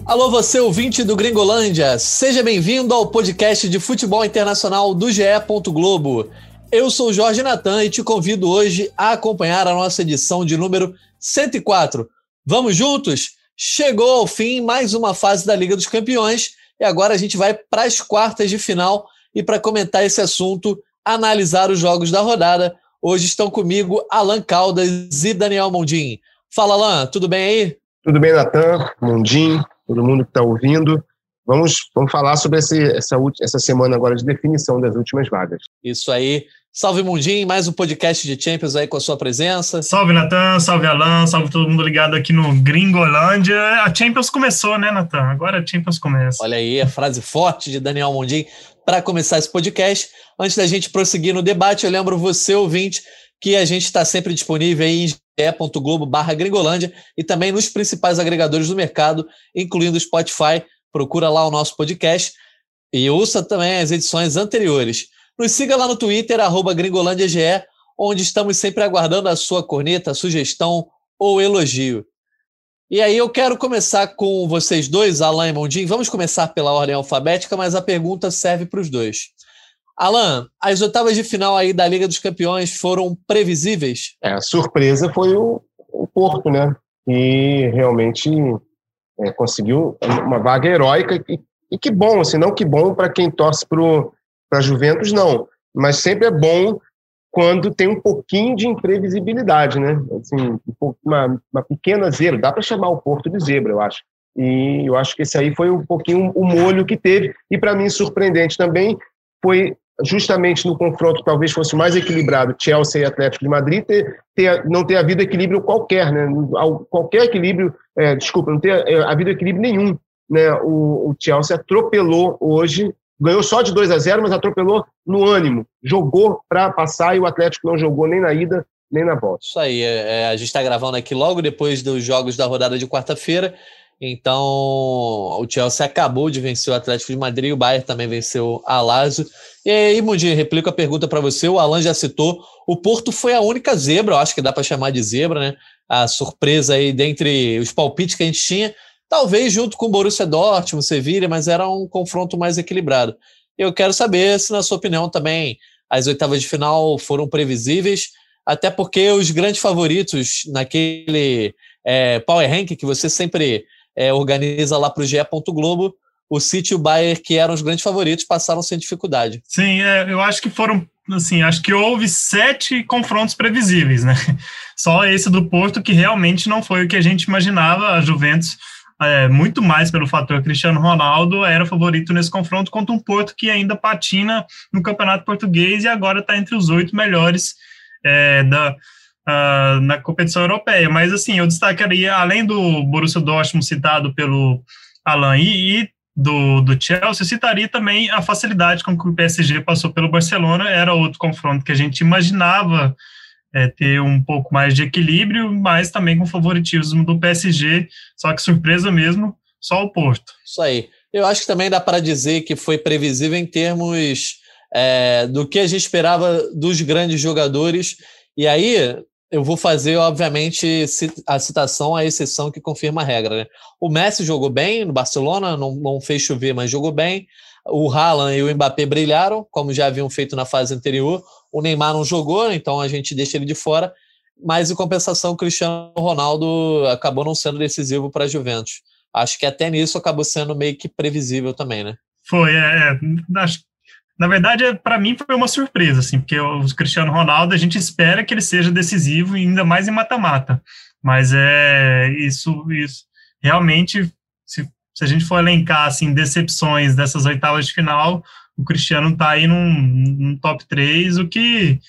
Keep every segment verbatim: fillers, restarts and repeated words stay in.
Alô, você ouvinte do Gringolândia, seja bem-vindo ao podcast de futebol internacional do G E. Globo. Eu sou o Jorge Natan e te convido hoje a acompanhar a nossa edição de número cento e quatro. Vamos juntos? Chegou ao fim mais uma fase da Liga dos Campeões e agora a gente vai para as quartas de final e para comentar esse assunto, analisar os jogos da rodada. Hoje estão comigo Alan Caldas e Daniel Mondim. Fala, Alan, tudo bem aí? Tudo bem, Natan, Mondim, todo mundo que está ouvindo. Vamos, vamos falar sobre esse, essa, essa semana agora de definição das últimas vagas. Isso aí. Salve, Mondim, mais um podcast de Champions aí com a sua presença. Salve, Natan, salve, Alan, salve todo mundo ligado aqui no Gringolândia. A Champions começou, né, Natan? Agora a Champions começa. Olha aí, a frase forte de Daniel Mondim para começar esse podcast. Antes da gente prosseguir no debate, eu lembro você, ouvinte, que a gente está sempre disponível aí em ge ponto globo barra Gringolândia e também nos principais agregadores do mercado, incluindo o Spotify. Procura lá o nosso podcast e ouça também as edições anteriores. Nos siga lá no Twitter, arroba GringolândiaGE, onde estamos sempre aguardando a sua corneta, sugestão ou elogio. E aí eu quero começar com vocês dois, Alan e Mondim. Vamos começar pela ordem alfabética, mas a pergunta serve para os dois. Alan, as oitavas de final aí da Liga dos Campeões foram previsíveis? É, a surpresa foi o, o Porto, né? Que realmente é, conseguiu uma vaga heróica. E, e que bom, assim, não que bom para quem torce para a Juventus, não. Mas sempre é bom quando tem um pouquinho de imprevisibilidade, né? Assim, uma, uma pequena zebra. Dá para chamar o Porto de zebra, eu acho. E eu acho que esse aí foi um pouquinho o molho que teve. E para mim, surpreendente também, foi justamente no confronto talvez fosse mais equilibrado, Chelsea e Atlético de Madrid, ter, ter, não ter havido equilíbrio qualquer, né? Qualquer equilíbrio, é, desculpa, não ter é, havido equilíbrio nenhum, né? O, o Chelsea atropelou hoje, ganhou só de dois a zero, mas atropelou no ânimo, jogou para passar e o Atlético não jogou nem na ida, nem na volta. Isso aí, é, a gente está gravando aqui logo depois dos jogos da rodada de quarta-feira, então o Chelsea acabou de vencer o Atlético de Madrid, o Bayern também venceu a Lazio. E aí, Mundinho, replico a pergunta para você, o Alan já citou, o Porto foi a única zebra, eu acho que dá para chamar de zebra, né? A surpresa aí dentre os palpites que a gente tinha, talvez junto com o Borussia Dortmund, Sevilla, mas era um confronto mais equilibrado. Eu quero saber se, na sua opinião, também as oitavas de final foram previsíveis, até porque os grandes favoritos naquele é, Power Rank que você sempre é, organiza lá para o G E. Globo, o City e o Bayern, que eram os grandes favoritos, passaram sem dificuldade. Sim, é, eu acho que foram, assim, acho que houve sete confrontos previsíveis, né? Só esse do Porto que realmente não foi o que a gente imaginava. A Juventus, é, muito mais pelo fator Cristiano Ronaldo, era favorito nesse confronto contra um Porto que ainda patina no Campeonato Português e agora está entre os oito melhores é, da, uh, na competição europeia. Mas, assim, eu destacaria, além do Borussia Dortmund citado pelo Alan e, e Do, do Chelsea, eu citaria também a facilidade com que o P S G passou pelo Barcelona. Era outro confronto que a gente imaginava é, ter um pouco mais de equilíbrio, mas também com favoritismo do P S G, só que surpresa mesmo, só o Porto. Isso aí. Eu acho que também dá para dizer que foi previsível em termos é, do que a gente esperava dos grandes jogadores, e aí eu vou fazer, obviamente, a citação, a exceção que confirma a regra, né? O Messi jogou bem no Barcelona, não, não fez chover, mas jogou bem. O Haaland e o Mbappé brilharam, como já haviam feito na fase anterior. O Neymar não jogou, então a gente deixa ele de fora. Mas, em compensação, o Cristiano Ronaldo acabou não sendo decisivo para a Juventus. Acho que até nisso acabou sendo meio que previsível também, né? Foi, é, acho Na verdade, para mim foi uma surpresa, assim, porque o Cristiano Ronaldo, a gente espera que ele seja decisivo, ainda mais em mata-mata. Mas é isso, isso realmente, se, se a gente for elencar assim, decepções dessas oitavas de final, o Cristiano está aí num, num top três, o que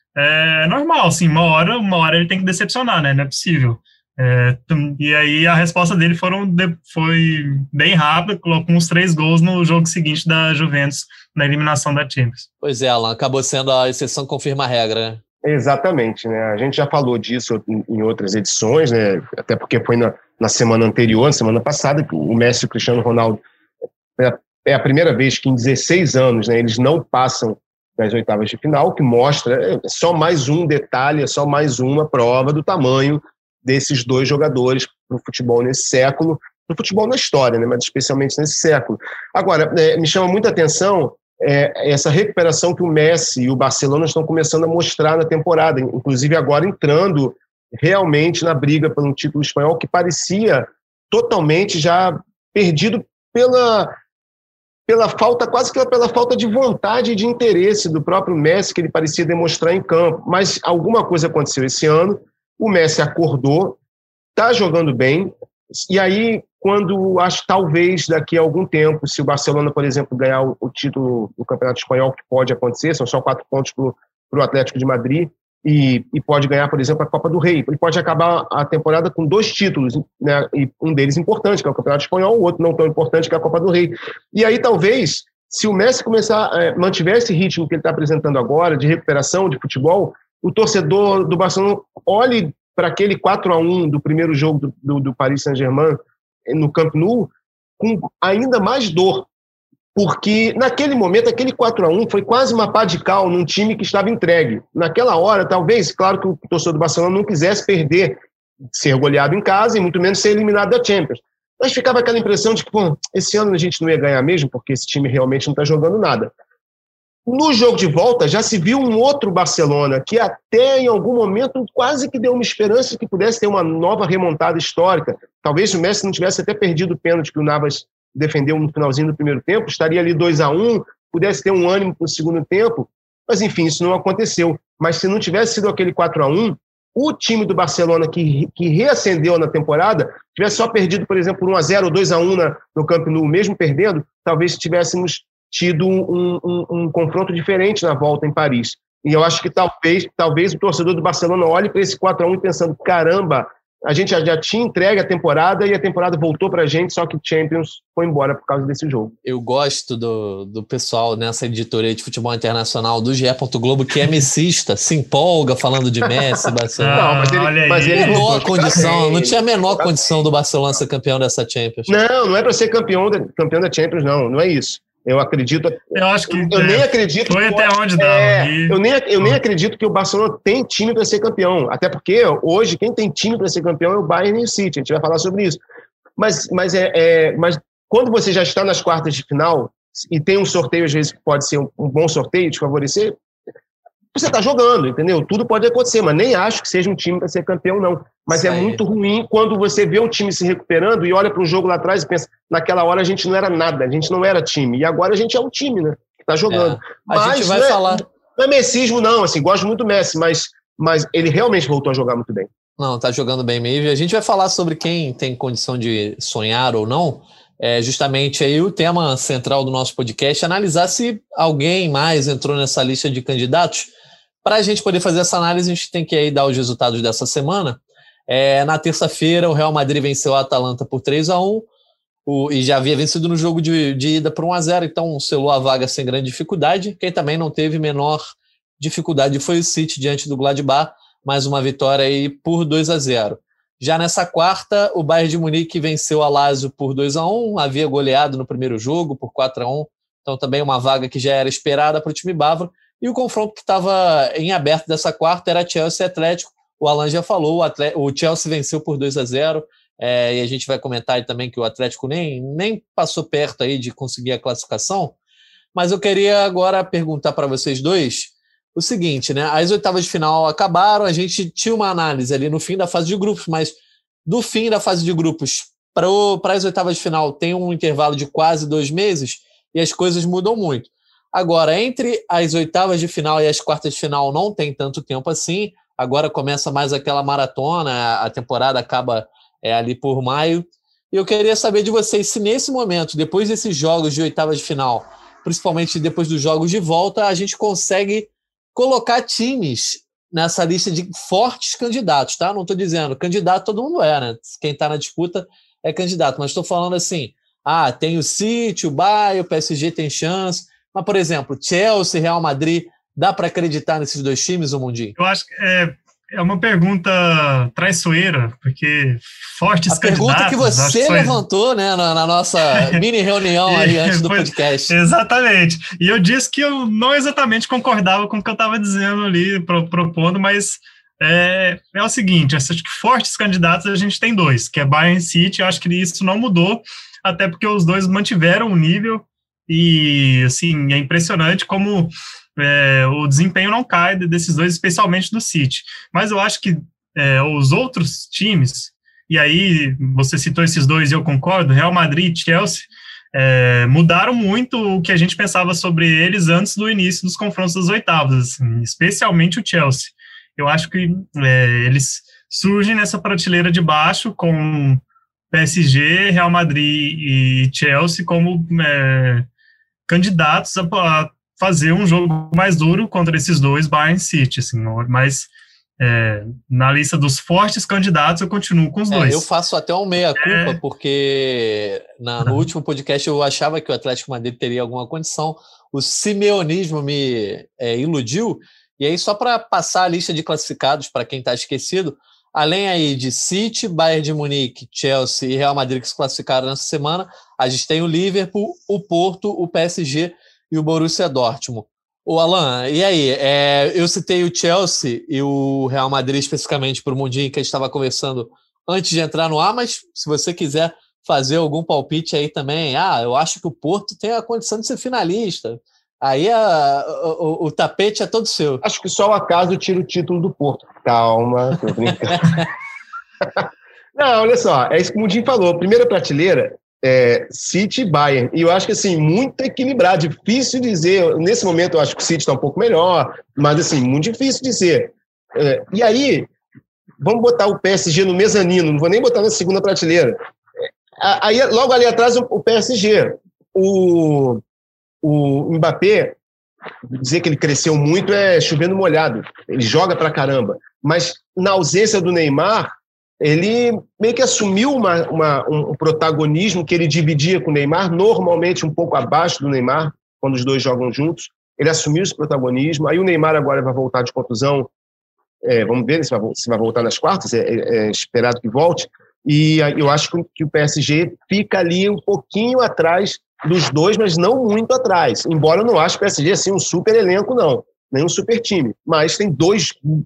é normal, assim, uma hora, uma hora ele tem que decepcionar, né? Não é possível. É, e aí a resposta dele foram de, foi bem rápida, colocou uns três gols no jogo seguinte da Juventus na eliminação da Champions. Pois é, Alan, acabou sendo a exceção que confirma a regra, né? Exatamente, né? A gente já falou disso em, em outras edições, né? Até porque foi na, na semana anterior, na semana passada, que o Messi e o Cristiano Ronaldo é a, é a primeira vez que em dezesseis anos, né, eles não passam das oitavas de final, que mostra, é só mais um detalhe, é só mais uma prova do tamanho desses dois jogadores para o futebol nesse século. do futebol na história, né? Mas especialmente nesse século. Agora, é, me chama muita atenção é, essa recuperação que o Messi e o Barcelona estão começando a mostrar na temporada, inclusive agora entrando realmente na briga pelo título espanhol, que parecia totalmente já perdido pela, pela falta, quase que pela falta de vontade e de interesse do próprio Messi, que ele parecia demonstrar em campo. Mas alguma coisa aconteceu esse ano, o Messi acordou, está jogando bem, e aí, quando acho talvez daqui a algum tempo, se o Barcelona, por exemplo, ganhar o, o título do Campeonato Espanhol, que pode acontecer, são só quatro pontos para o Atlético de Madrid, e, e pode ganhar, por exemplo, a Copa do Rei. Ele pode acabar a temporada com dois títulos, né, e um deles importante, que é o Campeonato Espanhol, o outro não tão importante, que é a Copa do Rei. E aí, talvez, se o Messi começar, é, mantiver esse ritmo que ele está apresentando agora, de recuperação, de futebol, o torcedor do Barcelona olhe para aquele quatro a um do primeiro jogo do, do, do Paris Saint-Germain no Camp Nou com ainda mais dor, porque naquele momento, aquele quatro a um foi quase uma pá de cal num time que estava entregue. Naquela hora, talvez, claro que o torcedor do Barcelona não quisesse perder, ser goleado em casa e muito menos ser eliminado da Champions. Mas ficava aquela impressão de que, pô, esse ano a gente não ia ganhar mesmo, porque esse time realmente não está jogando nada. No jogo de volta, já se viu um outro Barcelona, que até em algum momento quase que deu uma esperança que pudesse ter uma nova remontada histórica. Talvez se o Messi não tivesse até perdido o pênalti que o Navas defendeu no finalzinho do primeiro tempo, estaria ali dois a um, pudesse ter um ânimo para o segundo tempo, mas enfim, isso não aconteceu. Mas se não tivesse sido aquele quatro a um, o time do Barcelona que, que reacendeu na temporada, tivesse só perdido, por exemplo, por um a zero ou dois a um na, no Camp Nou, mesmo perdendo, talvez tivéssemos tido um, um, um confronto diferente na volta em Paris. E eu acho que talvez, talvez o torcedor do Barcelona olhe para esse quatro a um pensando, caramba, a gente já, já tinha entregue a temporada e a temporada voltou para a gente, só que o Champions foi embora por causa desse jogo. Eu gosto do, do pessoal nessa editoria de futebol internacional do G E. Globo, que é messista, se empolga falando de Messi, Barcelona. Não, mas ele, mas ele menor condição, não tinha a menor condição do Barcelona ser campeão dessa Champions. Não, não é para ser campeão da, campeão da Champions, não, não é isso. Eu acredito. Eu acho que. Eu é, nem acredito. Foi que, até onde dá. É, e... eu, nem, eu nem acredito que o Barcelona tem time para ser campeão. Até porque hoje quem tem time para ser campeão é o Bayern e o City. A gente vai falar sobre isso. Mas, mas, é, é, mas quando você já está nas quartas de final e tem um sorteio, às vezes, que pode ser um, um bom sorteio, te favorecer, você está jogando, entendeu? Tudo pode acontecer, mas nem acho que seja um time para ser campeão, não. Mas Isso é aí. Muito ruim quando você vê o time se recuperando e olha para o jogo lá atrás e pensa, naquela hora a gente não era nada, a gente não era time. E agora a gente é um time, né? Que está jogando. É. A mas gente vai não é, falar... Não é messismo, não. Assim, gosto muito do Messi, mas, mas ele realmente voltou a jogar muito bem. Não, tá jogando bem mesmo. A gente vai falar sobre quem tem condição de sonhar ou não. É justamente aí o tema central do nosso podcast, analisar se alguém mais entrou nessa lista de candidatos. Para a gente poder fazer essa análise, a gente tem que aí dar os resultados dessa semana. É, na terça-feira, o Real Madrid venceu a Atalanta por três a um o, e já havia vencido no jogo de, de ida por um a zero, então selou a vaga sem grande dificuldade. Quem também não teve menor dificuldade foi o City diante do Gladbach, mais uma vitória aí por dois a zero. Já nessa quarta, o Bayern de Munique venceu a Lazio por dois a um, havia goleado no primeiro jogo por quatro a um, então também uma vaga que já era esperada para o time bávaro. E o confronto que estava em aberto dessa quarta era Chelsea e Atlético. O Alan já falou, o, Atlético, o Chelsea venceu por dois a zero, é, e a gente vai comentar aí também que o Atlético nem, nem passou perto aí de conseguir a classificação. Mas eu queria agora perguntar para vocês dois o seguinte, né? As oitavas de final acabaram, a gente tinha uma análise ali no fim da fase de grupos, mas do fim da fase de grupos para as oitavas de final tem um intervalo de quase dois meses e as coisas mudam muito. Agora, entre as oitavas de final e as quartas de final não tem tanto tempo assim, agora começa mais aquela maratona, a temporada acaba é, ali por maio, e eu queria saber de vocês se nesse momento, depois desses jogos de oitavas de final, principalmente depois dos jogos de volta, a gente consegue colocar times nessa lista de fortes candidatos, tá? Não estou dizendo, candidato todo mundo é, né? Quem está na disputa é candidato, mas estou falando assim, ah, tem o City, o Bayern, o P S G tem chance. Mas, por exemplo, Chelsea, Real Madrid, dá para acreditar nesses dois times, o Mundinho? Eu acho que é, é uma pergunta traiçoeira, porque fortes a candidatos... A pergunta que você levantou foi... né, na, na nossa mini reunião aí antes do podcast. Exatamente. E eu disse que eu não exatamente concordava com o que eu estava dizendo ali, pro, propondo, mas é, é o seguinte, acho que fortes candidatos a gente tem dois, que é Bayern e City. Eu acho que isso não mudou, até porque os dois mantiveram o nível, e assim, é impressionante como é, o desempenho não cai desses dois, especialmente do City. Mas eu acho que é, os outros times, e aí você citou esses dois e eu concordo, Real Madrid e Chelsea, é, mudaram muito o que a gente pensava sobre eles antes do início dos confrontos das oitavas, assim, especialmente o Chelsea. Eu acho que é, eles surgem nessa prateleira de baixo com P S G, Real Madrid e Chelsea como é, candidatos a, a fazer um jogo mais duro contra esses dois, Bayern e City, assim, mas é, na lista dos fortes candidatos eu continuo com os é, dois. Eu faço até um meia-culpa, é... porque na, no último podcast eu achava que o Atlético Madrid teria alguma condição, o simeonismo me é, iludiu, e aí só para passar a lista de classificados para quem está esquecido, além aí de City, Bayern de Munique, Chelsea e Real Madrid que se classificaram nessa semana, a gente tem o Liverpool, o Porto, o P S G e o Borussia Dortmund. Ô Alan, e aí? É, eu citei o Chelsea e o Real Madrid especificamente para o mundinho que a gente estava conversando antes de entrar no ar, mas se você quiser fazer algum palpite aí também, ah, eu acho que o Porto tem a condição de ser finalista. Aí a, o, o, o tapete é todo seu. Acho que só o acaso tira o título do Porto. Calma, tô brincando. Não, olha só, é isso que o Mundinho falou. Primeira prateleira, é City e Bayern. E eu acho que, assim, muito equilibrado. Difícil dizer. Nesse momento, eu acho que o City está um pouco melhor, mas, assim, muito difícil dizer. É, e aí, vamos botar o P S G no mezanino, não vou nem botar na segunda prateleira. Aí, logo ali atrás, o P S G. O, o Mbappé, dizer que ele cresceu muito é chovendo molhado. Ele joga pra caramba. Mas, na ausência do Neymar, ele meio que assumiu uma, uma, um protagonismo que ele dividia com o Neymar, normalmente um pouco abaixo do Neymar, quando os dois jogam juntos. Ele assumiu esse protagonismo. Aí o Neymar agora vai voltar de contusão. É, vamos ver se vai, se vai voltar nas quartas. É, é, é esperado que volte. E eu acho que o P S G fica ali um pouquinho atrás dos dois, mas não muito atrás. Embora eu não ache o P S G assim um super elenco, não. Nem um super time. Mas tem dois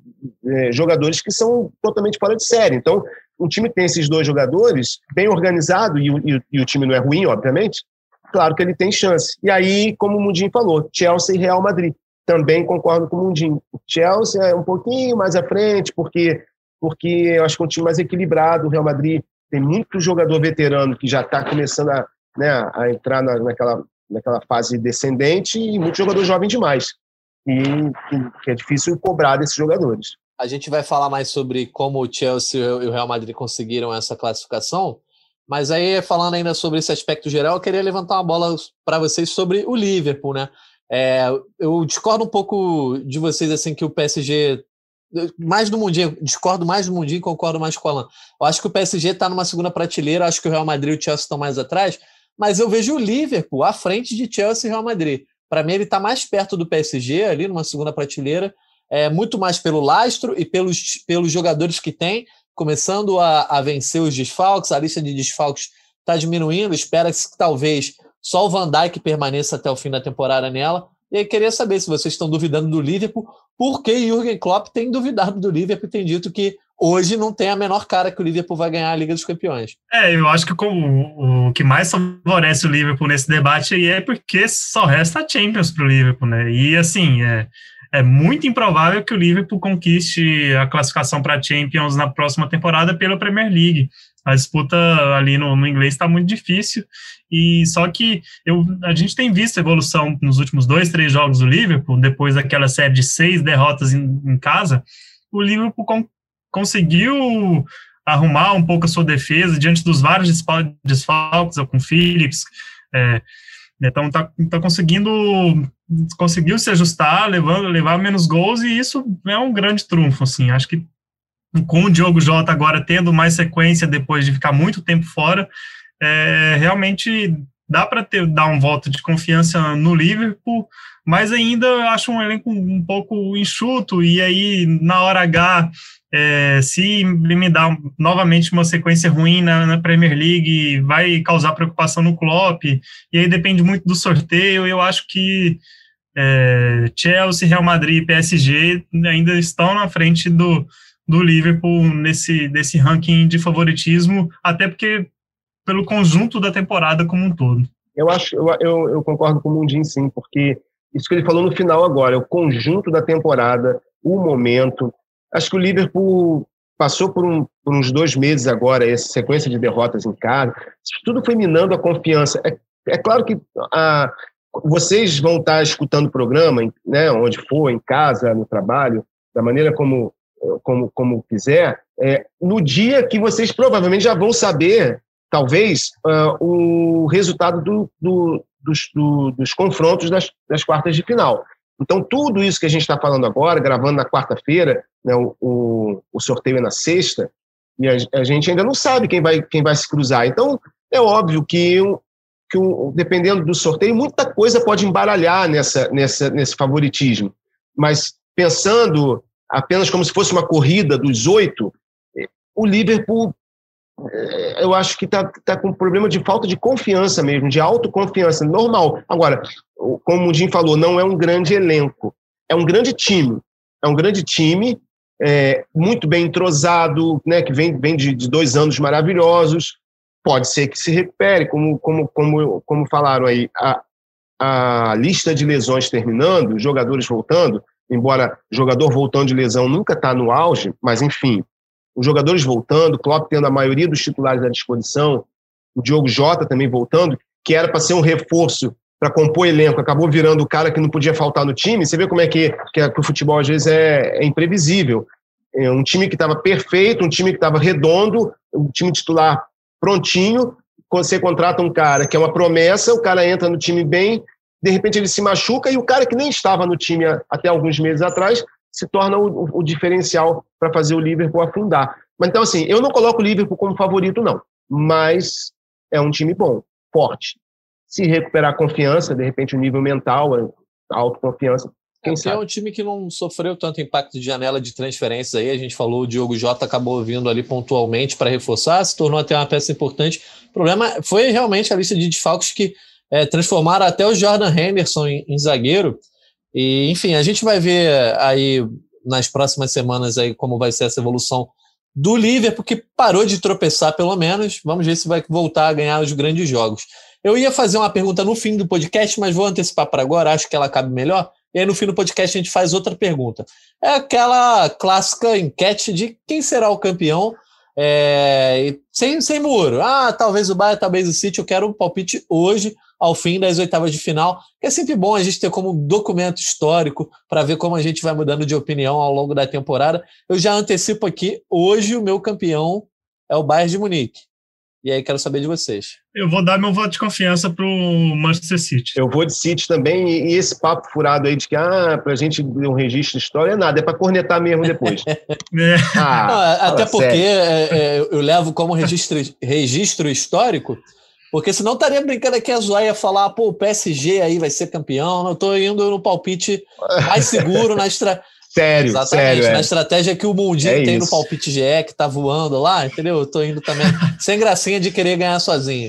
é, jogadores que são totalmente fora de série. Então, um time que tem esses dois jogadores, bem organizado, e o, e, e o time não é ruim, obviamente, claro que ele tem chance. E aí, como o Mundinho falou, Chelsea e Real Madrid. Também concordo com o Mundinho. O Chelsea é um pouquinho mais à frente, porque, porque eu acho que é um time mais equilibrado. O Real Madrid tem muito jogador veterano que já está começando a, né, a entrar na, naquela, naquela fase descendente e muito jogador jovem demais. E que é difícil cobrar desses jogadores. A gente vai falar mais sobre como o Chelsea e o Real Madrid conseguiram essa classificação, mas aí, falando ainda sobre esse aspecto geral, eu queria levantar uma bola para vocês sobre o Liverpool, né? É, eu discordo um pouco de vocês, assim, que o P S G... Mais do Mundinho, discordo mais do Mundinho e concordo mais com o Alan. Eu acho que o P S G está numa segunda prateleira, acho que o Real Madrid e o Chelsea estão mais atrás, mas eu vejo o Liverpool à frente de Chelsea e Real Madrid. Para mim, ele está mais perto do P S G, ali numa segunda prateleira, é, muito mais pelo lastro e pelos, pelos jogadores que tem, começando a, a vencer os desfalques, a lista de desfalques está diminuindo, espera-se que talvez só o Van Dijk permaneça até o fim da temporada nela. E aí queria saber se vocês estão duvidando do Liverpool, porque Jürgen Klopp tem duvidado do Liverpool e tem dito que hoje não tem a menor cara que o Liverpool vai ganhar a Liga dos Campeões. É, eu acho que o, o que mais favorece o Liverpool nesse debate aí é porque só resta a Champions para o Liverpool, né? E assim, é, é muito improvável que o Liverpool conquiste a classificação para a Champions na próxima temporada pela Premier League. A disputa ali no, no inglês está muito difícil, e só que eu, a gente tem visto a evolução nos últimos dois, três jogos do Liverpool, depois daquela série de seis derrotas em, em casa. O Liverpool com, conseguiu arrumar um pouco a sua defesa diante dos vários desfalques, com Phillips, é, então tá, tá conseguindo, conseguiu se ajustar, levando, levar menos gols, e isso é um grande trunfo, assim. Acho que com o Diogo Jota agora tendo mais sequência depois de ficar muito tempo fora, é, realmente dá para dar um voto de confiança no Liverpool, mas ainda acho um elenco um pouco enxuto, e aí na hora H, é, se me dá novamente uma sequência ruim na, na Premier League, vai causar preocupação no Klopp, e aí depende muito do sorteio. Eu acho que é, Chelsea, Real Madrid e P S G ainda estão na frente do, do Liverpool nesse, nesse ranking de favoritismo, até porque pelo conjunto da temporada como um todo. Eu acho, eu, eu, eu concordo com o Mundinho, sim, porque isso que ele falou no final agora, é o conjunto da temporada, o momento. Acho que o Liverpool passou por, um, por uns dois meses agora, essa sequência de derrotas em casa, isso tudo foi minando a confiança. É, é claro que a, vocês vão estar escutando o programa, né, onde for, em casa, no trabalho, da maneira como, como, como quiser, é, no dia que vocês provavelmente já vão saber, talvez, uh, o resultado do, do, dos, do, dos confrontos das, das quartas de final. Então, tudo isso que a gente está falando agora, gravando na quarta-feira, né, o, o, o sorteio é na sexta, e a, a gente ainda não sabe quem vai, quem vai se cruzar. Então, é óbvio que, que um, dependendo do sorteio, muita coisa pode embaralhar nessa, nessa, nesse favoritismo. Mas, pensando apenas como se fosse uma corrida dos oito, o Liverpool, eu acho que está tá com um problema de falta de confiança mesmo, de autoconfiança, normal. Agora, como o Mundinho falou, não é um grande elenco, é um grande time, é um grande time, é, muito bem entrosado, né, que vem, vem de, de dois anos maravilhosos, pode ser que se recupere, como, como, como, como falaram aí, a, a lista de lesões terminando, jogadores voltando, embora jogador voltando de lesão nunca está no auge, mas enfim, os jogadores voltando, Klopp tendo a maioria dos titulares à disposição, o Diogo Jota também voltando, que era para ser um reforço para compor elenco, acabou virando o cara que não podia faltar no time. Você vê como é que, que, é, que o futebol às vezes é, é imprevisível. É um time que estava perfeito, um time que estava redondo, um time titular prontinho, quando você contrata um cara que é uma promessa, o cara entra no time bem, de repente ele se machuca e o cara que nem estava no time até alguns meses atrás se torna o, o, o diferencial para fazer o Liverpool afundar. Mas, então, assim, eu não coloco o Liverpool como favorito, não. Mas é um time bom, forte. Se recuperar a confiança, de repente o nível mental, a autoconfiança, quem é, sabe. É um time que não sofreu tanto impacto de janela de transferências aí. A gente falou, o Diogo Jota acabou vindo ali pontualmente para reforçar, se tornou até uma peça importante. O problema foi realmente a lista de desfalques que é, transformaram até o Jordan Henderson em, em zagueiro. E, enfim, a gente vai ver aí nas próximas semanas aí como vai ser essa evolução do Liverpool, que parou de tropeçar pelo menos. Vamos ver se vai voltar a ganhar os grandes jogos. Eu ia fazer uma pergunta no fim do podcast, mas vou antecipar para agora, acho que ela cabe melhor. E aí no fim do podcast a gente faz outra pergunta. É aquela clássica enquete de quem será o campeão, é, sem, sem muro. Ah, talvez o Bayern, talvez o City. Eu quero um palpite hoje, ao fim das oitavas de final, que é sempre bom a gente ter como um documento histórico para ver como a gente vai mudando de opinião ao longo da temporada. Eu já antecipo aqui, hoje o meu campeão é o Bayern de Munique. E aí quero saber de vocês. Eu vou dar meu voto de confiança para o Manchester City. Eu vou de City também, e esse papo furado aí de que ah, para a gente ter um registro de história é nada, é para cornetar mesmo depois. é. ah, Não, até porque é, é, eu levo como registro, registro histórico, porque senão estaria brincando aqui a zoar e ia falar, pô, o P S G aí vai ser campeão. Não, eu tô indo no palpite mais seguro na estratégia. Sério, Exatamente, sério, na é. estratégia que o Mundinho é tem isso. No palpite G E, que tá voando lá, entendeu? Eu tô indo também, sem gracinha de querer ganhar sozinho.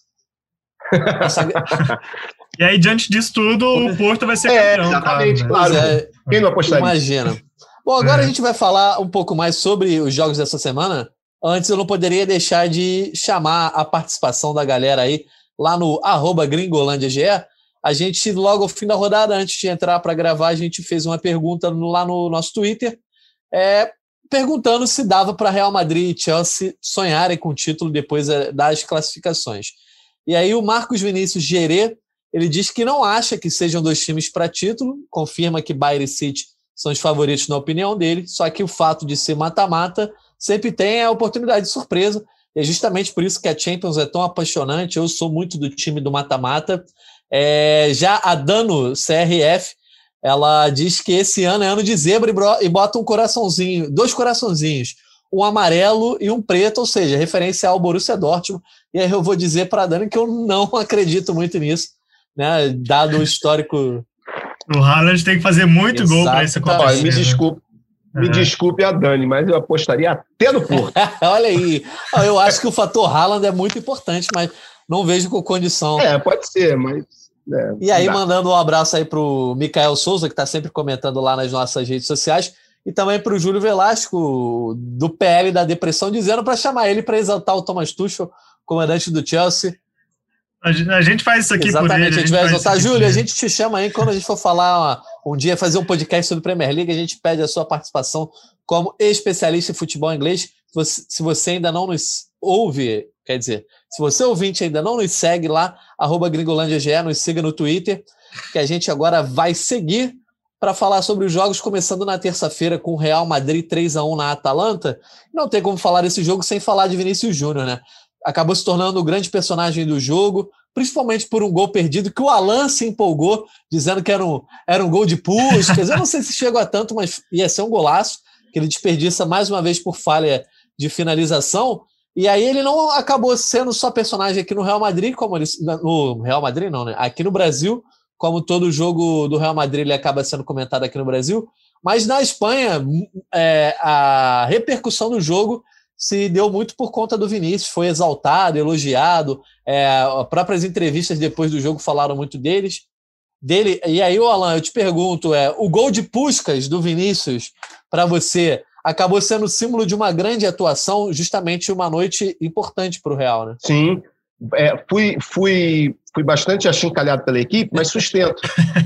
Essa... E aí, diante disso tudo, o Porto vai ser é, campeão. Exatamente, claro. claro. É, quem não apostaria? Imagina. Bom, agora é. a gente vai falar um pouco mais sobre os jogos dessa semana. Antes, eu não poderia deixar de chamar a participação da galera aí, lá no arroba gringolândiage. A gente, logo ao fim da rodada, antes de entrar para gravar, a gente fez uma pergunta no, lá no nosso Twitter, é, perguntando se dava para Real Madrid e Chelsea sonharem com o título depois das classificações. E aí o Marcos Vinícius Gerê, ele diz que não acha que sejam dois times para título, confirma que Bayern e City são os favoritos na opinião dele, só que o fato de ser mata-mata sempre tem a oportunidade de surpresa, e é justamente por isso que a Champions é tão apaixonante. Eu sou muito do time do mata-mata. É, já a Dano C R F, ela diz que esse ano é ano de zebra e, bro, e bota um coraçãozinho, dois coraçãozinhos, um amarelo e um preto, ou seja, referência ao Borussia Dortmund. E aí eu vou dizer para a Dani que eu não acredito muito nisso, né? Dado o histórico. O Haaland tem que fazer muito Exato. gol para esse Copa. Me desculpe, me é. desculpe a Dani, mas eu apostaria até no Porto. Olha aí, eu acho que o fator Haaland é muito importante, mas não vejo com condição. É, pode ser, mas É, e aí, dá. mandando um abraço aí pro Micael Souza, que está sempre comentando lá nas nossas redes sociais, e também para o Júlio Velasco, do P L da Depressão, dizendo para chamar ele para exaltar o Thomas Tuchel, comandante do Chelsea. A gente faz isso aqui Exatamente, por ele. a gente, a gente vai exaltar. Júlio, ele. a gente te chama aí quando a gente for falar um dia, fazer um podcast sobre Premier League, a gente pede a sua participação como especialista em futebol inglês. Se você ainda não nos ouve, quer dizer, se você ouvinte ainda não nos segue lá, arroba gringolândiage, nos siga no Twitter, que a gente agora vai seguir para falar sobre os jogos, começando na terça-feira com o Real Madrid três a um na Atalanta. Não tem como falar desse jogo sem falar de Vinícius Júnior, né? Acabou se tornando o grande personagem do jogo, principalmente por um gol perdido, que o Alan se empolgou, dizendo que era um, era um gol de Puskas. Eu não sei se chegou a tanto, mas ia ser um golaço, que ele desperdiça mais uma vez por falha de finalização. E aí ele não acabou sendo só personagem aqui no Real Madrid, como ele, no Real Madrid não, né? Aqui no Brasil, como todo jogo do Real Madrid ele acaba sendo comentado aqui no Brasil, mas na Espanha é, a repercussão do jogo se deu muito por conta do Vinícius, foi exaltado, elogiado, é, as próprias entrevistas depois do jogo falaram muito deles, dele. E aí, Alan, eu te pergunto, é, o gol de Puskas do Vinícius para você acabou sendo símbolo de uma grande atuação, justamente uma noite importante para o Real, né? Sim, é, fui, fui, fui bastante achincalhado pela equipe, mas sustento.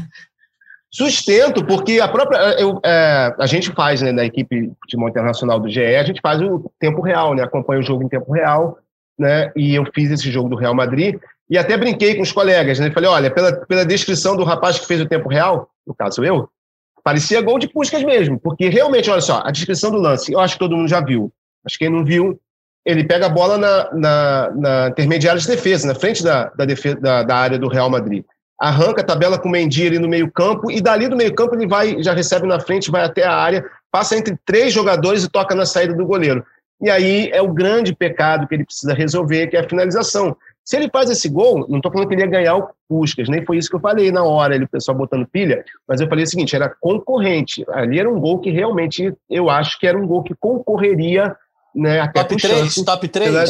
Sustento, porque a própria eu, é, a gente faz, né, na equipe de futebol internacional do G E, a gente faz o tempo real, né, acompanha o jogo em tempo real, né, e eu fiz esse jogo do Real Madrid e até brinquei com os colegas, né, falei, olha, pela, pela descrição do rapaz que fez o tempo real, no caso eu, parecia gol de Puskas mesmo, porque realmente, olha só, a descrição do lance, eu acho que todo mundo já viu, mas quem não viu, ele pega a bola na, na, na intermediária de defesa, na frente da, da, defesa, da, da área do Real Madrid. Arranca a tabela com o Mendy ali no meio campo, e dali do meio campo ele vai, já recebe na frente, vai até a área, passa entre três jogadores e toca na saída do goleiro. E aí é o grande pecado que ele precisa resolver, que é a finalização. Se ele faz esse gol, não estou falando que ele ia ganhar o Puskas, nem foi isso que eu falei na hora, ele, o pessoal botando pilha, mas eu falei o seguinte, era concorrente. Ali era um gol que realmente, eu acho que era um gol que concorreria, né, até top três, top três? Pela...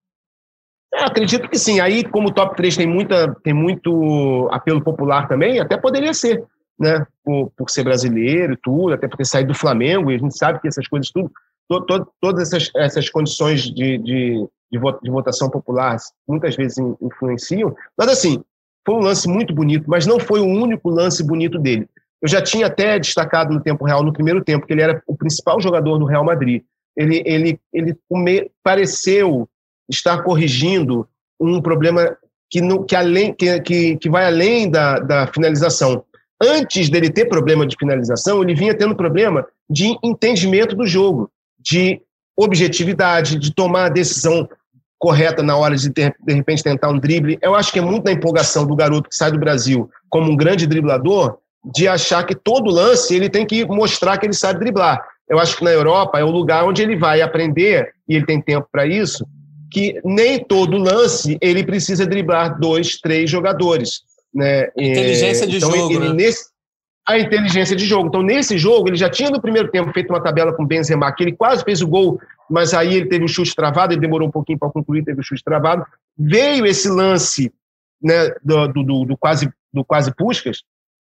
É, acredito que sim. Aí, como o top três tem, muita, tem muito apelo popular também, até poderia ser, né? Por, por ser brasileiro e tudo, até por ter saído do Flamengo, e a gente sabe que essas coisas tudo, to, to, todas essas, essas condições de, de, de votação popular muitas vezes influenciam. Mas, assim, foi um lance muito bonito, mas não foi o único lance bonito dele. Eu já tinha até destacado no tempo real, no primeiro tempo, que ele era o principal jogador do Real Madrid. Ele, ele, ele pareceu estar corrigindo um problema que, no, que, além, que, que, que vai além da, da finalização. Antes dele ter problema de finalização, ele vinha tendo problema de entendimento do jogo, de objetividade, de tomar a decisão correta na hora de, ter, de repente, tentar um drible. Eu acho que é muito na empolgação do garoto que sai do Brasil como um grande driblador, de achar que todo lance ele tem que mostrar que ele sabe driblar. Eu acho que na Europa é o lugar onde ele vai aprender, e ele tem tempo para isso, que nem todo lance ele precisa driblar dois, três jogadores. Né? Inteligência de então, jogo, ele, né? Nesse, a inteligência de jogo. Então, nesse jogo, ele já tinha no primeiro tempo feito uma tabela com o Benzema, que ele quase fez o gol, mas aí ele teve o chute travado, ele demorou um pouquinho para concluir, teve o chute travado. Veio esse lance, né, do, do, do, quase, do quase Puskas,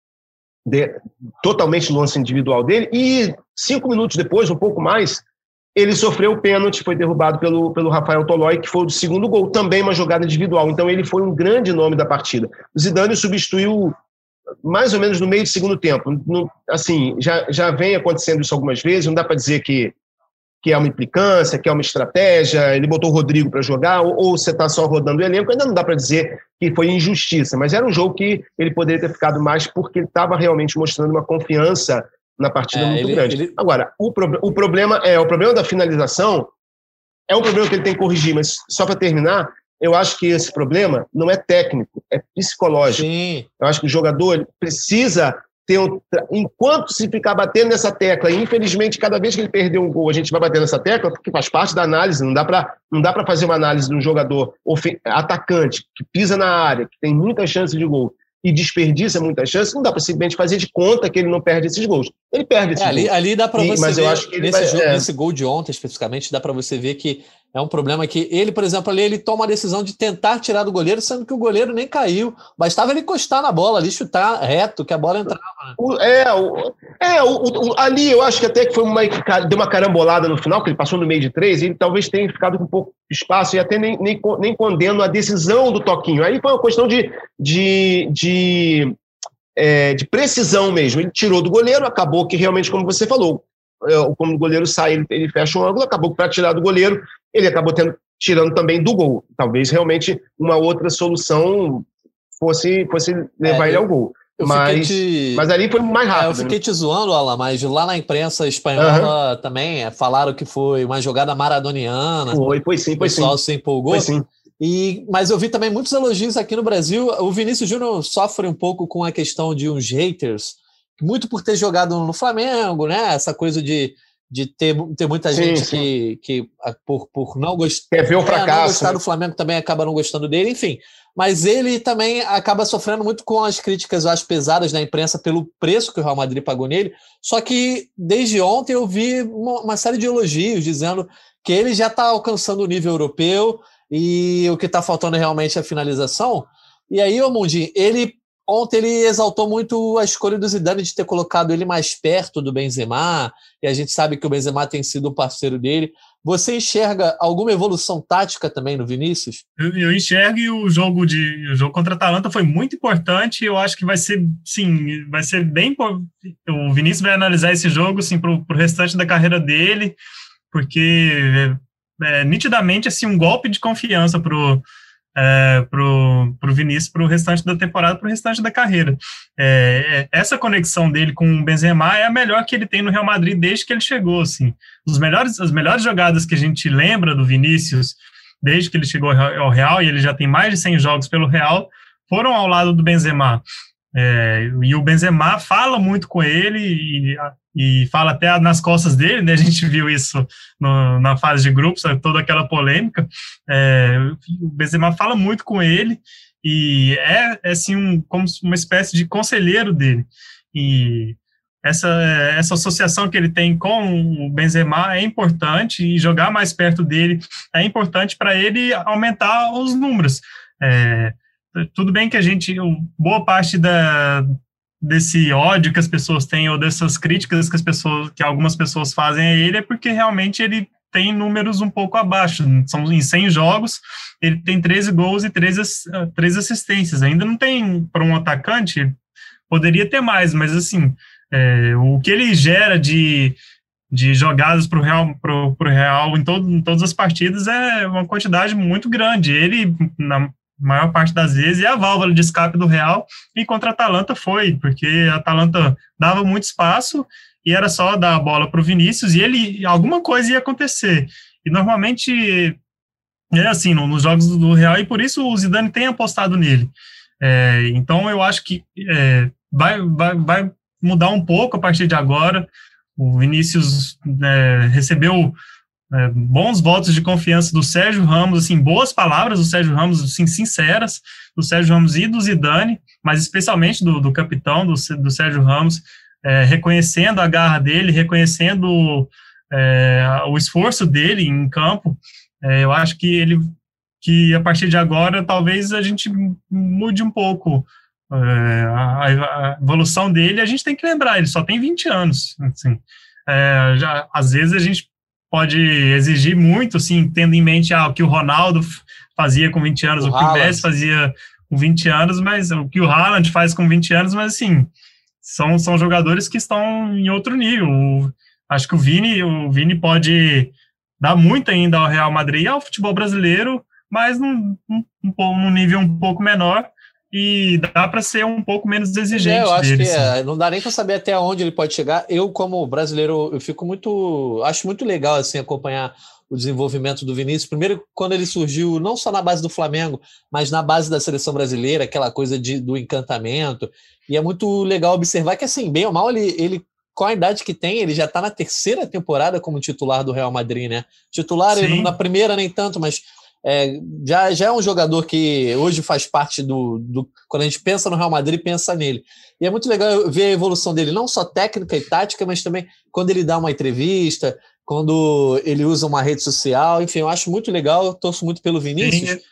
de, totalmente no lance individual dele, e cinco minutos depois, um pouco mais, ele sofreu o pênalti, foi derrubado pelo, pelo Rafael Tolói, que foi o segundo gol, também uma jogada individual. Então ele foi um grande nome da partida. O Zidane substituiu mais ou menos no meio do segundo tempo. No, assim, já, já vem acontecendo isso algumas vezes, não dá para dizer que, que é uma implicância, que é uma estratégia, ele botou o Rodrigo para jogar, ou, ou você está só rodando o elenco, ainda não dá para dizer que foi injustiça, mas era um jogo que ele poderia ter ficado mais porque ele estava realmente mostrando uma confiança na partida é, muito ele, grande. Ele... Agora, o, pro, o, problema é, o problema da finalização é um problema que ele tem que corrigir, mas só para terminar, eu acho que esse problema não é técnico, é psicológico. Sim. Eu acho que o jogador precisa ter um... Enquanto se ficar batendo nessa tecla, e infelizmente, cada vez que ele perder um gol, a gente vai bater nessa tecla, porque faz parte da análise, não dá para não dá para fazer uma análise de um jogador atacante, que pisa na área, que tem muita chance de gol, e desperdiça muitas chances, não dá para simplesmente fazer de conta que ele não perde esses gols. Ele perde esses é, ali, gols. ali dá para você mas ver, eu acho que ele nesse, vai, jogo, é. nesse gol de ontem, especificamente, dá para você ver que É um problema que ele, por exemplo, ali ele toma a decisão de tentar tirar do goleiro, sendo que o goleiro nem caiu. Bastava ele encostar na bola ali, chutar reto, que a bola entrava. Né? O, é, o, é o, o, ali eu acho que até que foi uma, deu uma carambolada no final, que ele passou no meio de três, e ele talvez tenha ficado com um pouco de espaço, e até nem, nem, nem condeno a decisão do toquinho. Aí foi uma questão de, de, de, é, de precisão mesmo. Ele tirou do goleiro, acabou que realmente, como você falou, como o goleiro sai, ele, ele fecha um ângulo, acabou que para tirar do goleiro, ele acabou tendo, tirando também do gol. Talvez realmente uma outra solução fosse, fosse levar é, ele ao gol. Mas, te... mas ali foi mais rápido. É, eu fiquei né? te zoando, Alan, mas lá na imprensa espanhola uhum. também falaram que foi uma jogada maradoniana. Foi, foi sim, foi sim. O pessoal se empolgou. Foi sim. E, mas eu vi também muitos elogios aqui no Brasil. O Vinícius Júnior sofre um pouco com a questão de uns haters, muito por ter jogado no Flamengo, né? Essa coisa de, de ter, ter muita sim, gente sim. que, que por, por não, gost... Quer ver o fracasso, é, não gostar né? do Flamengo também acaba não gostando dele, enfim. Mas ele também acaba sofrendo muito com as críticas, eu acho, pesadas da imprensa pelo preço que o Real Madrid pagou nele. Só que desde ontem eu vi uma, uma série de elogios dizendo que ele já está alcançando o nível europeu e o que está faltando é realmente a finalização. E aí, ô Mundinho, ele ontem ele exaltou muito a escolha do Zidane de ter colocado ele mais perto do Benzema, e a gente sabe que o Benzema tem sido um parceiro dele. Você enxerga alguma evolução tática também no Vinícius? Eu, eu enxergo e o jogo, de, o jogo contra a Atalanta foi muito importante. Eu acho que vai ser, sim, vai ser bem... O Vinícius vai analisar esse jogo assim, para o restante da carreira dele, porque é, é, nitidamente assim, um golpe de confiança para o É, pro, pro Vinícius, pro restante da temporada, pro restante da carreira. É, é, essa conexão dele com o Benzema é a melhor que ele tem no Real Madrid desde que ele chegou, assim. Os melhores, as melhores jogadas que a gente lembra do Vinícius, desde que ele chegou ao Real, e ele já tem mais de cem jogos pelo Real, foram ao lado do Benzema. É, e o Benzema fala muito com ele e, e fala até nas costas dele, né? A gente viu isso no, na fase de grupos, toda aquela polêmica. É, o Benzema fala muito com ele e é, é assim, um, como uma espécie de conselheiro dele. E essa, essa associação que ele tem com o Benzema é importante, e jogar mais perto dele é importante para ele aumentar os números. É, tudo bem que a gente, boa parte da, desse ódio que as pessoas têm, ou dessas críticas que, as pessoas, que algumas pessoas fazem a ele, é porque realmente ele tem números um pouco abaixo. São em cem jogos, ele tem treze gols e treze, treze assistências. Ainda não tem, para um atacante, poderia ter mais, mas assim, é, o que ele gera de, de jogadas para o Real, pro, pro Real em, todo, em todas as partidas é uma quantidade muito grande. Ele, na maior parte das vezes, é a válvula de escape do Real, e contra a Atalanta foi, porque a Atalanta dava muito espaço e era só dar a bola para o Vinícius e ele, alguma coisa ia acontecer. E normalmente é assim, no, nos jogos do Real, e por isso o Zidane tem apostado nele. É, então eu acho que é, vai, vai, vai mudar um pouco a partir de agora. O Vinícius é, recebeu É, bons votos de confiança do Sérgio Ramos, assim, boas palavras do Sérgio Ramos, assim, sinceras, do Sérgio Ramos e do Zidane, mas especialmente do, do capitão, do, do Sérgio Ramos, é, reconhecendo a garra dele, reconhecendo é, o esforço dele em campo. É, eu acho que ele, que a partir de agora, talvez a gente mude um pouco é, a, a evolução dele. A gente tem que lembrar, ele só tem vinte anos, assim, é, já, às vezes a gente pode exigir muito, assim, tendo em mente ah, o que o Ronaldo fazia com vinte anos, o, o que o Messi fazia com vinte anos, mas o que o Haaland faz com vinte anos, mas assim, são, são jogadores que estão em outro nível. O, acho que o Vini, o Vini pode dar muito ainda ao Real Madrid e ao futebol brasileiro, mas num, num, num nível um pouco menor, e dá para ser um pouco menos exigente. É, eu acho dele, que é, não dá nem para saber até onde ele pode chegar. Eu, como brasileiro, eu fico muito, acho muito legal assim acompanhar o desenvolvimento do Vinícius. Primeiro, quando ele surgiu, não só na base do Flamengo, mas na base da seleção brasileira, aquela coisa de, do encantamento. E é muito legal observar que, assim, bem ou mal, ele, ele com a idade que tem, ele já está na terceira temporada como titular do Real Madrid, né? Titular, ele, na primeira nem tanto, mas É, já, já é um jogador que hoje faz parte do, do... Quando a gente pensa no Real Madrid, pensa nele. E é muito legal ver a evolução dele, não só técnica e tática, mas também quando ele dá uma entrevista, quando ele usa uma rede social. Enfim, eu acho muito legal, eu torço muito pelo Vinícius. Sim.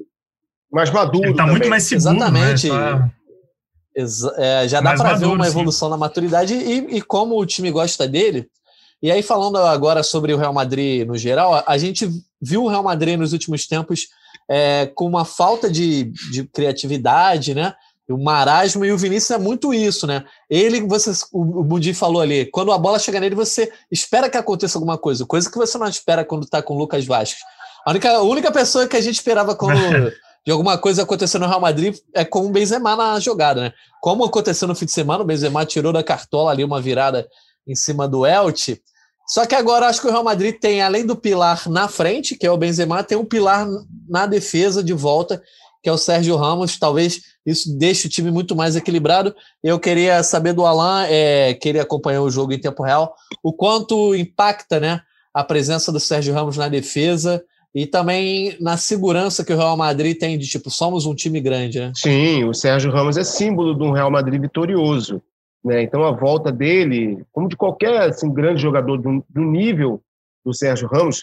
Mais maduro ele tá também. Muito mais seguro, exatamente. Né? Tá... Exa- é, já dá para ver uma evolução sim. na maturidade e, e como o time gosta dele. E aí, falando agora sobre o Real Madrid no geral, a gente viu o Real Madrid nos últimos tempos é, com uma falta de, de criatividade, né? O marasmo, e o Vinícius é muito isso, né? Ele, você, o Budi falou ali, quando a bola chega nele, você espera que aconteça alguma coisa, coisa que você não espera quando tá com o Lucas Vázquez. A única, a única pessoa que a gente esperava quando de alguma coisa acontecer no Real Madrid é com o Benzema na jogada, né? Como aconteceu no fim de semana, o Benzema tirou da cartola ali uma virada em cima do Elche. Só que agora acho que o Real Madrid tem, além do pilar na frente, que é o Benzema, tem um pilar na defesa de volta, que é o Sérgio Ramos. Talvez isso deixe o time muito mais equilibrado. Eu queria saber do Alan, é, que ele acompanhou o jogo em tempo real, o quanto impacta, né, a presença do Sérgio Ramos na defesa e também na segurança que o Real Madrid tem de, tipo, somos um time grande, né? Sim, o Sérgio Ramos é símbolo de um Real Madrid vitorioso. Né? Então, a volta dele, como de qualquer assim, grande jogador do, do nível do Sérgio Ramos,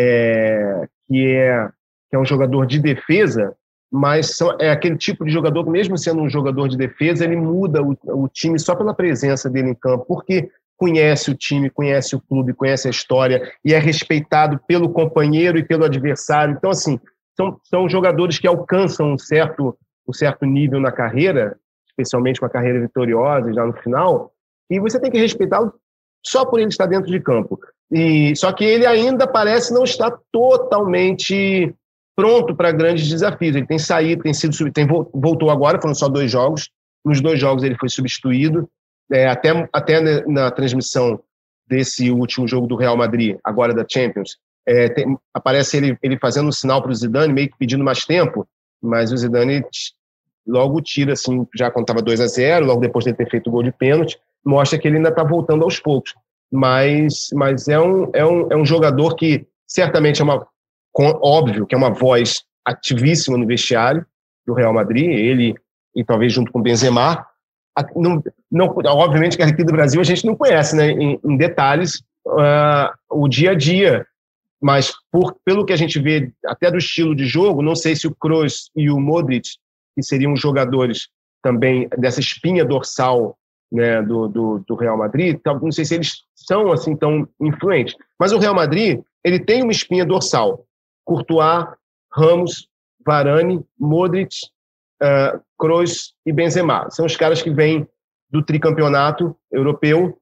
é, que, é, que é um jogador de defesa, mas são, é aquele tipo de jogador que, mesmo sendo um jogador de defesa, ele muda o, o time só pela presença dele em campo, porque conhece o time, conhece o clube, conhece a história e é respeitado pelo companheiro e pelo adversário. Então, assim, são, são jogadores que alcançam um certo, um certo nível na carreira, especialmente com a carreira vitoriosa já no final, e você tem que respeitá-lo só por ele estar dentro de campo. E, só que ele ainda parece não estar totalmente pronto para grandes desafios. Ele tem saído, tem sido tem, voltou agora, foram só dois jogos. Nos dois jogos ele foi substituído. É, até, até na transmissão desse último jogo do Real Madrid, agora da Champions, é, tem, aparece ele, ele fazendo um sinal para o Zidane, meio que pedindo mais tempo, mas o Zidane logo tira, assim, já quando estava dois a zero, logo depois de ter feito o gol de pênalti, mostra que ele ainda está voltando aos poucos. Mas, mas é, um, é, um, é um jogador que certamente é uma, óbvio, que é uma voz ativíssima no vestiário do Real Madrid, ele e talvez junto com o Benzema. Não, não, obviamente que aqui do Brasil a gente não conhece, né, em, em detalhes uh, o dia a dia, mas por, pelo que a gente vê até do estilo de jogo, não sei se o Kroos e o Modric, que seriam jogadores também dessa espinha dorsal, né, do, do, do Real Madrid, não sei se eles são assim tão influentes, mas o Real Madrid ele tem uma espinha dorsal: Courtois, Ramos, Varane, Modric, uh, Kroos e Benzema. São os caras que vêm do tricampeonato europeu.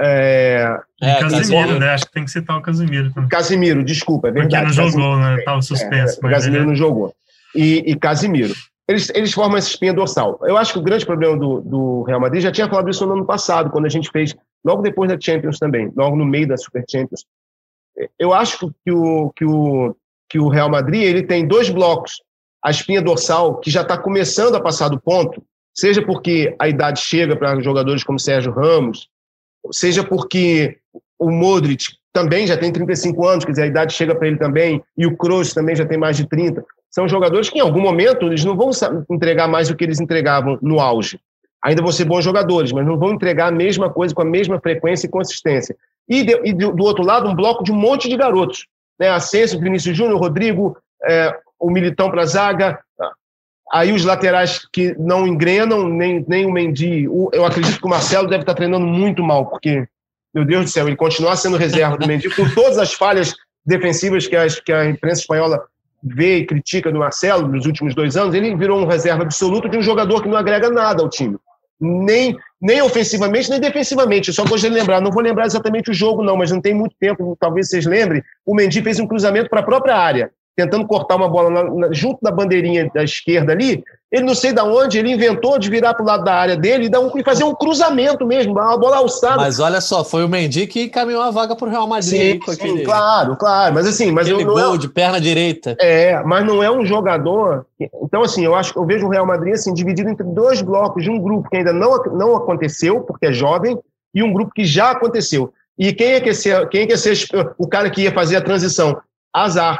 É, é Casemiro, né? Acho que tem que citar o Casemiro também. Casemiro, desculpa, é verdade. Porque não jogou, Casemiro, né? Estava suspenso. É, Casemiro ele... não jogou. E, e Casemiro. Eles, eles formam essa espinha dorsal. Eu acho que o grande problema do, do Real Madrid, já tinha falado isso no ano passado, quando a gente fez, logo depois da Champions também, logo no meio da Super Champions. Eu acho que o, que o, que o Real Madrid ele tem dois blocos. A espinha dorsal, que já está começando a passar do ponto, seja porque a idade chega para jogadores como Sérgio Ramos, seja porque o Modric também já tem trinta e cinco anos, quer dizer, a idade chega para ele também, e o Kroos também já tem mais de trinta. São jogadores que, em algum momento, eles não vão entregar mais do que eles entregavam no auge. Ainda vão ser bons jogadores, mas não vão entregar a mesma coisa com a mesma frequência e consistência. E, de, e do outro lado, um bloco de um monte de garotos. Né? Ascenso, Vinícius Júnior, Rodrigo, é, o Militão para a zaga, aí os laterais que não engrenam, nem, nem o Mendy. O, eu acredito que o Marcelo deve estar treinando muito mal, porque, meu Deus do céu, ele continua sendo reserva do Mendy, com todas as falhas defensivas que, as, que a imprensa espanhola vê e critica do Marcelo nos últimos dois anos. Ele virou um reserva absoluto de um jogador que não agrega nada ao time. Nem, nem ofensivamente, nem defensivamente. Eu só gostaria de lembrar, não vou lembrar exatamente o jogo não, mas não tem muito tempo, talvez vocês lembrem, o Mendy fez um cruzamento para a própria área, tentando cortar uma bola na, na, junto da bandeirinha da esquerda ali. Ele não sei de onde, ele inventou de virar para o lado da área dele e, dar um, e fazer um cruzamento mesmo, uma bola alçada. Mas olha só, foi o Mendy que caminhou a vaga para o Real Madrid. Sim, com sim, aquele, claro, claro. Mas assim, mas aquele eu, não gol é, de perna direita. É, mas não é um jogador... Que, então, assim, eu acho que eu vejo o Real Madrid assim, dividido entre dois blocos de um grupo que ainda não, não aconteceu, porque é jovem, e um grupo que já aconteceu. E quem é que ia ser, quem é que ia ser o cara que ia fazer a transição? Azar.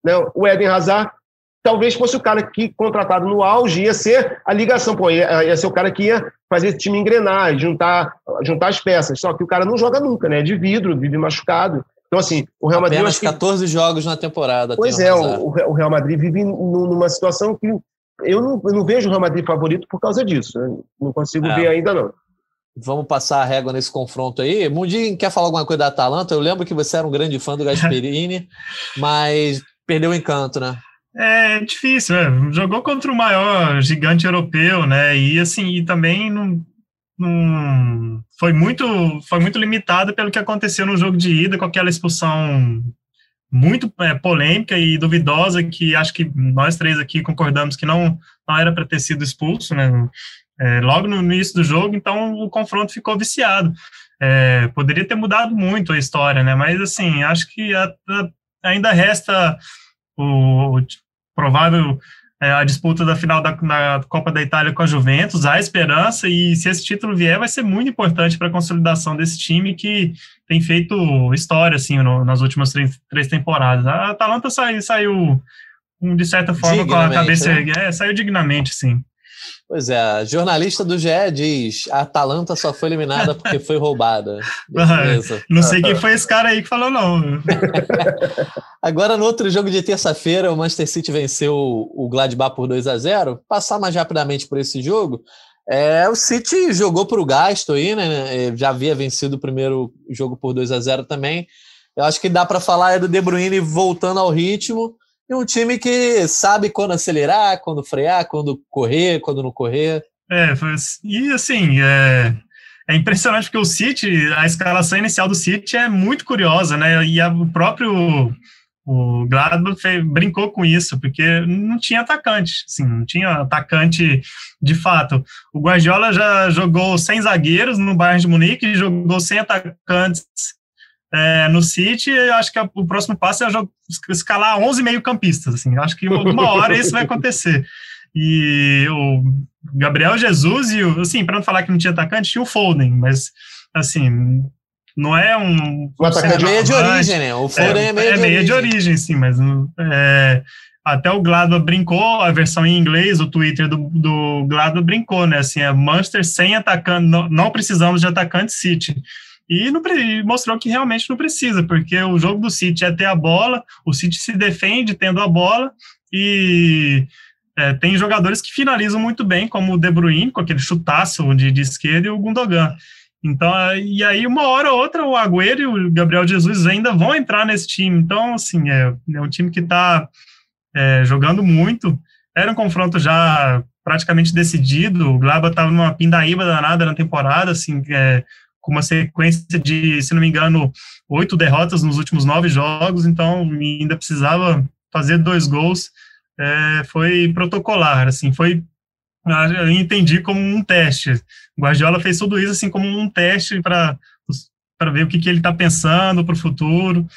né? O Eden Hazard talvez fosse o cara que, contratado no auge, ia ser a ligação, pô, ia, ia ser o cara que ia fazer esse time engrenar, juntar, juntar as peças. Só que o cara não joga nunca, né? É de vidro, vive machucado. Então, assim, o Real Madrid... Apenas catorze jogos na temporada. Pois é, o, o Real Madrid vive numa situação que eu não, eu não vejo o Real Madrid favorito por causa disso. Né? Não consigo é. ver ainda, não. Vamos passar a régua nesse confronto aí. Mundinho, quer falar alguma coisa da Atalanta? Eu lembro que você era um grande fã do Gasperini, mas perdeu o encanto, né? É difícil, né? Jogou contra o maior gigante europeu, né? E assim, e também não, não foi muito, foi muito limitado pelo que aconteceu no jogo de ida, com aquela expulsão muito é, polêmica e duvidosa, que acho que nós três aqui concordamos que não, não era para ter sido expulso, né? É, logo no início do jogo, então o confronto ficou viciado. É, poderia ter mudado muito a história, né? Mas assim, acho que a, a, ainda resta o provável é, a disputa da final da, da Copa da Itália com a Juventus, há esperança, e se esse título vier, vai ser muito importante para a consolidação desse time que tem feito história, assim, no, nas últimas três, três temporadas. A Atalanta saiu, saiu de certa forma, com a cabeça... Né? É, saiu dignamente, sim. Pois é, a jornalista do G E diz: a Atalanta só foi eliminada porque foi roubada. Beleza. Não sei quem foi esse cara aí que falou, não. Agora, no outro jogo de terça-feira, o Manchester City venceu o Gladbach por dois a zero. Passar mais rapidamente por esse jogo, é, o City jogou para o gasto aí, né? Já havia vencido o primeiro jogo por dois a zero também. Eu acho que dá para falar é do De Bruyne voltando ao ritmo. E um time que sabe quando acelerar, quando frear, quando correr, quando não correr. É, foi, e assim, é, é impressionante porque o City, a escalação inicial do City é muito curiosa, né? E a, o próprio o Gladbach fez, brincou com isso, porque não tinha atacante, assim, não tinha atacante de fato. O Guardiola já jogou sem zagueiros no Bayern de Munique, jogou sem atacantes É, no City. Acho que o próximo passo é escalar onze meio-campistas. Assim, acho que uma hora isso vai acontecer. E o Gabriel Jesus, e o, assim, para não falar que não tinha atacante, tinha o Foden, mas assim, não é um. O atacante é meia de origem, né? O Foden é, é meia, é de, meia origem. de origem, sim, mas é, até o Gladbach brincou, a versão em inglês, o Twitter do, do Gladbach brincou, né? Assim, é Manchester sem atacante, não, não precisamos de atacante City. E não, mostrou que realmente não precisa, porque o jogo do City é ter a bola, o City se defende tendo a bola, e é, tem jogadores que finalizam muito bem, como o De Bruyne, com aquele chutaço de, de esquerda, e o Gundogan. Então, e aí uma hora ou outra o Agüero e o Gabriel Jesus ainda vão entrar nesse time. Então, assim, é, é um time que está é, jogando muito. Era um confronto já praticamente decidido, o Gladbach estava numa pindaíba danada na temporada, assim, é, com uma sequência de, se não me engano, oito derrotas nos últimos nove jogos, então ainda precisava fazer dois gols, é, foi protocolar, assim, foi, eu entendi como um teste. O Guardiola fez tudo isso assim como um teste para para ver o que, que ele está pensando para o futuro,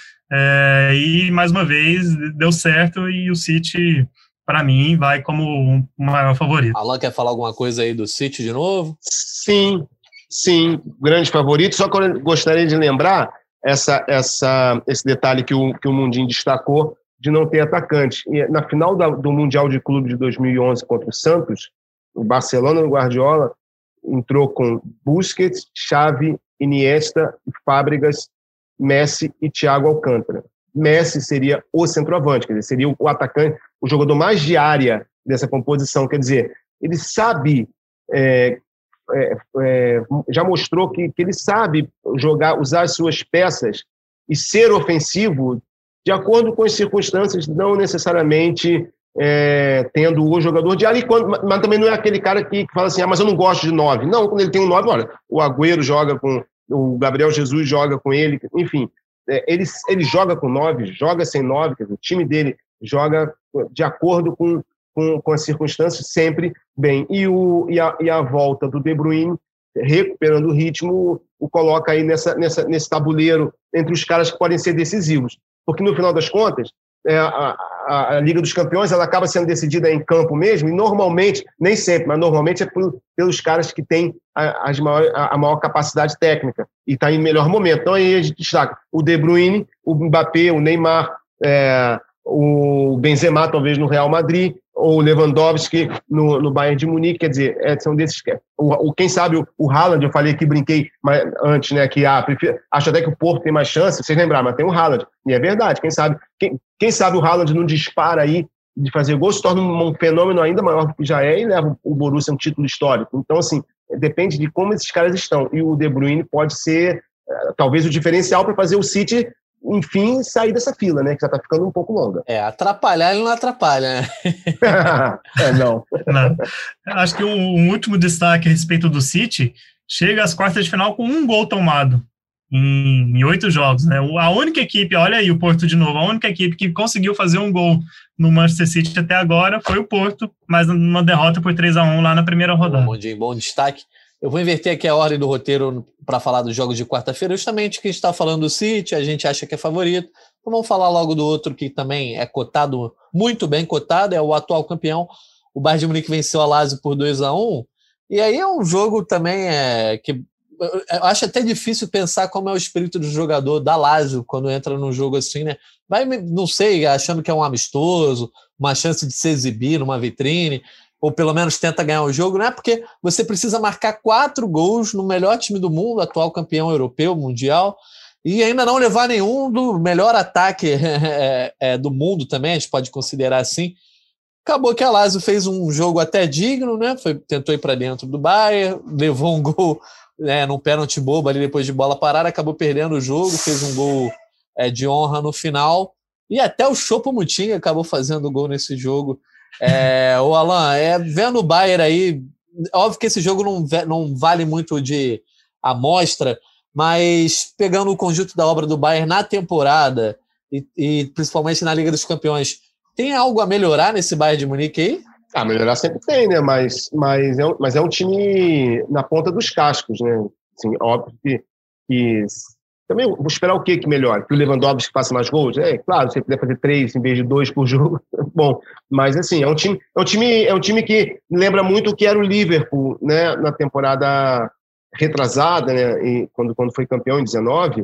é, e mais uma vez deu certo, e o City, para mim, vai como o maior favorito. Alan, quer falar alguma coisa aí do City de novo? Sim. Sim, grande favorito. Só que eu gostaria de lembrar essa, essa, esse detalhe que o, que o Mundinho destacou, de não ter atacante. E na final da, do Mundial de Clube de dois mil e onze contra o Santos, o Barcelona do Guardiola entrou com Busquets, Xavi, Iniesta, Fábregas, Messi e Thiago Alcântara. Messi seria o centroavante, quer dizer, seria o atacante, o jogador mais de área dessa composição. Quer dizer, ele sabe... É, É, é, já mostrou que, que ele sabe jogar, usar as suas peças e ser ofensivo de acordo com as circunstâncias, não necessariamente é, tendo o jogador de área, mas também não é aquele cara que, que fala assim, ah, mas eu não gosto de nove. Não, quando ele tem um nove, olha, o Agüero joga com, o Gabriel Jesus joga com ele, enfim, é, ele, ele joga com nove, joga sem nove, quer dizer, o time dele joga de acordo com Com, com as circunstâncias, sempre bem. E, o, e, a, e a volta do De Bruyne, recuperando o ritmo, o coloca aí nessa, nessa, nesse tabuleiro entre os caras que podem ser decisivos. Porque, no final das contas, é, a, a, a Liga dos Campeões ela acaba sendo decidida em campo mesmo, e normalmente, nem sempre, mas normalmente é por, pelos caras que têm a, as maior, a, a maior capacidade técnica e está em melhor momento. Então, aí a gente destaca o De Bruyne, o Mbappé, o Neymar, é, o Benzema talvez no Real Madrid, ou o Lewandowski no, no Bayern de Munique, quer dizer, é, são desses, o, o, quem sabe o, o Haaland, eu falei aqui, brinquei mas, antes, né, que ah, prefiro, acho até que o Porto tem mais chance, vocês lembraram, mas tem o Haaland, e é verdade, quem sabe, quem, quem sabe o Haaland não dispara aí de fazer gol, se torna um, um fenômeno ainda maior do que já é e leva o Borussia a um título histórico. Então, assim, depende de como esses caras estão, e o De Bruyne pode ser, talvez, o diferencial para fazer o City, enfim, sair dessa fila, né? Que já está ficando um pouco longa. É, atrapalhar ele não atrapalha, né? é, não. não. Acho que o, o último destaque a respeito do City chega às quartas de final com um gol tomado em, em oito jogos, né? A única equipe, olha aí o Porto de novo, a única equipe que conseguiu fazer um gol no Manchester City até agora foi o Porto, mas numa derrota por três a um lá na primeira rodada. Bom, bom, bom destaque. Eu vou inverter aqui a ordem do roteiro para falar dos jogos de quarta-feira, justamente que a gente está falando do City, a gente acha que é favorito. Então vamos falar logo do outro que também é cotado, muito bem cotado, é o atual campeão. O Bayern de Munique venceu a Lazio por dois a um. E aí é um jogo também é, que eu acho até difícil pensar como é o espírito do jogador da Lazio quando entra num jogo assim, né? Vai, não sei, achando que é um amistoso, uma chance de se exibir numa vitrine, ou pelo menos tenta ganhar o jogo, não é porque você precisa marcar quatro gols no melhor time do mundo, atual campeão europeu, mundial, e ainda não levar nenhum do melhor ataque é, é, do mundo também, a gente pode considerar assim. Acabou que a Lazio fez um jogo até digno, né? Foi, tentou ir para dentro do Bayern, levou um gol né, num pênalti bobo ali depois de bola parada, acabou perdendo o jogo, fez um gol é, de honra no final, e até o Choupo-Moting acabou fazendo gol nesse jogo. É, o Alan, é, vendo o Bayern aí, óbvio que esse jogo não, não vale muito de amostra, mas pegando o conjunto da obra do Bayern na temporada e, e principalmente na Liga dos Campeões, tem algo a melhorar nesse Bayern de Munique aí? Ah, melhorar sempre tem, né? Mas, mas, é, um, mas é um time na ponta dos cascos, né? Assim, óbvio que, que também vou esperar o quê que melhore? Que o Lewandowski faça mais gols? É, claro, se ele puder fazer três em vez de dois por jogo, bom. Mas, assim, é um time, é um time, é um time que lembra muito o que era o Liverpool, né? Na temporada retrasada, né? E quando, quando foi campeão em dezenove.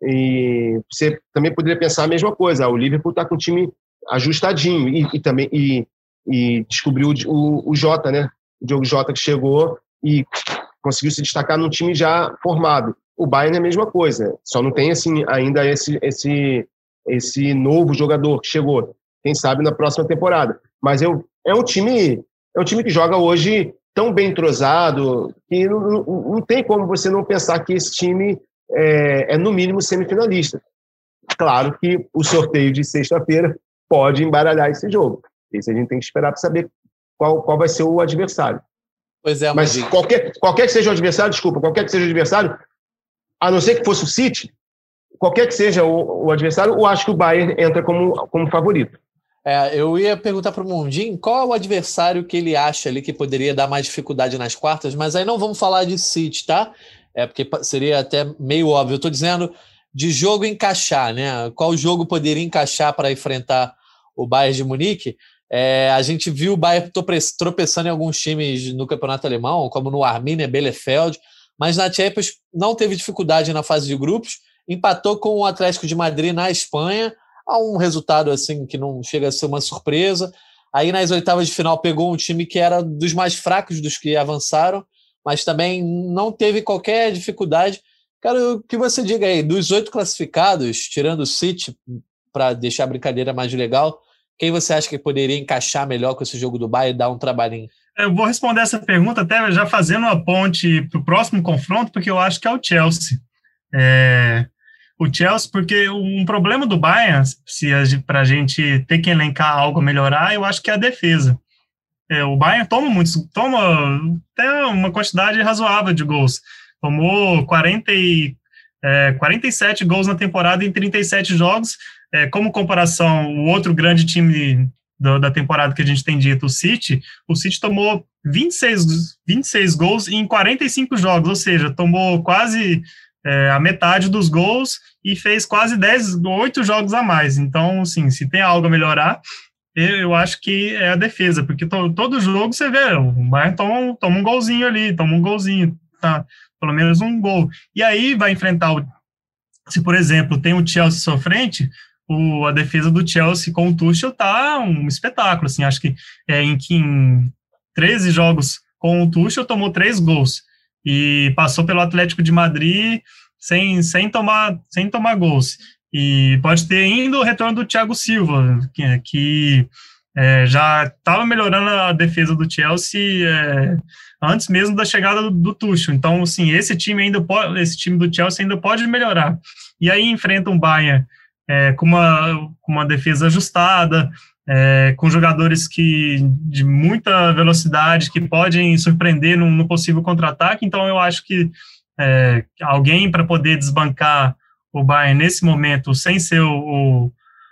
E você também poderia pensar a mesma coisa. O Liverpool está com um time ajustadinho e, e também e, e descobriu o, o, o Jota, né? O Diogo Jota que chegou e conseguiu se destacar num time já formado. O Bayern é a mesma coisa, só não tem assim, ainda esse, esse, esse novo jogador que chegou. Quem sabe na próxima temporada. Mas eu, é, um time, é um time que joga hoje tão bem entrosado que não, não, não tem como você não pensar que esse time é, é no mínimo semifinalista. Claro que o sorteio de sexta-feira pode embaralhar esse jogo. Isso a gente tem que esperar para saber qual, qual vai ser o adversário. Pois é, mas qualquer, qualquer que seja o adversário, desculpa, qualquer que seja o adversário, a não ser que fosse o City, qualquer que seja o, o adversário, eu acho que o Bayern entra como, como favorito. É, eu ia perguntar para o Mundinho qual é o adversário que ele acha ali que poderia dar mais dificuldade nas quartas, mas aí não vamos falar de City, tá? É porque seria até meio óbvio. Eu estou dizendo de jogo encaixar, né? Qual jogo poderia encaixar para enfrentar o Bayern de Munique? É, a gente viu o Bayern tropeçando em alguns times no campeonato alemão, como no Arminia Bielefeld, mas na Champions não teve dificuldade na fase de grupos, empatou com o Atlético de Madrid na Espanha, a um resultado assim que não chega a ser uma surpresa. Aí nas oitavas de final pegou um time que era dos mais fracos dos que avançaram, mas também não teve qualquer dificuldade. Quero que você diga aí, dos oito classificados, tirando o City, para deixar a brincadeira mais legal, quem você acha que poderia encaixar melhor com esse jogo do Bayern e dar um trabalhinho? Eu vou responder essa pergunta até já fazendo uma ponte para o próximo confronto, porque eu acho que é o Chelsea. É, o Chelsea, porque um problema do Bayern, se para a gente ter que elencar algo a melhorar, eu acho que é a defesa. É, o Bayern toma muitos, toma até uma quantidade razoável de gols. Tomou quarenta e, é, quarenta e sete gols na temporada em trinta e sete jogos. É, como comparação, o outro grande time do, da temporada que a gente tem dito, o City, o City tomou vinte e seis, vinte e seis gols em quarenta e cinco jogos, ou seja, tomou quase é, a metade dos gols e fez quase dez, oito jogos a mais. Então, assim, se tem algo a melhorar, eu, eu acho que é a defesa, porque to, todo jogo você vê, o Bayern toma, toma um golzinho ali, toma um golzinho, tá? Pelo menos um gol. E aí vai enfrentar, o, se por exemplo tem o Chelsea sofrente, o, a defesa do Chelsea com o Tuchel tá um espetáculo, assim, acho que é, em, em treze jogos com o Tuchel tomou três gols, e passou pelo Atlético de Madrid sem, sem, tomar, sem tomar gols, e pode ter ainda o retorno do Thiago Silva, que, que é, já estava melhorando a defesa do Chelsea é, antes mesmo da chegada do, do Tuchel. Então, assim, esse time ainda pode, esse time do Chelsea ainda pode melhorar. E aí enfrenta um Bayern é, com, uma, com uma defesa ajustada, é, com jogadores que, de muita velocidade, que podem surpreender no, no possível contra-ataque. Então, eu acho que é, alguém para poder desbancar o Bayern nesse momento, sem ser o,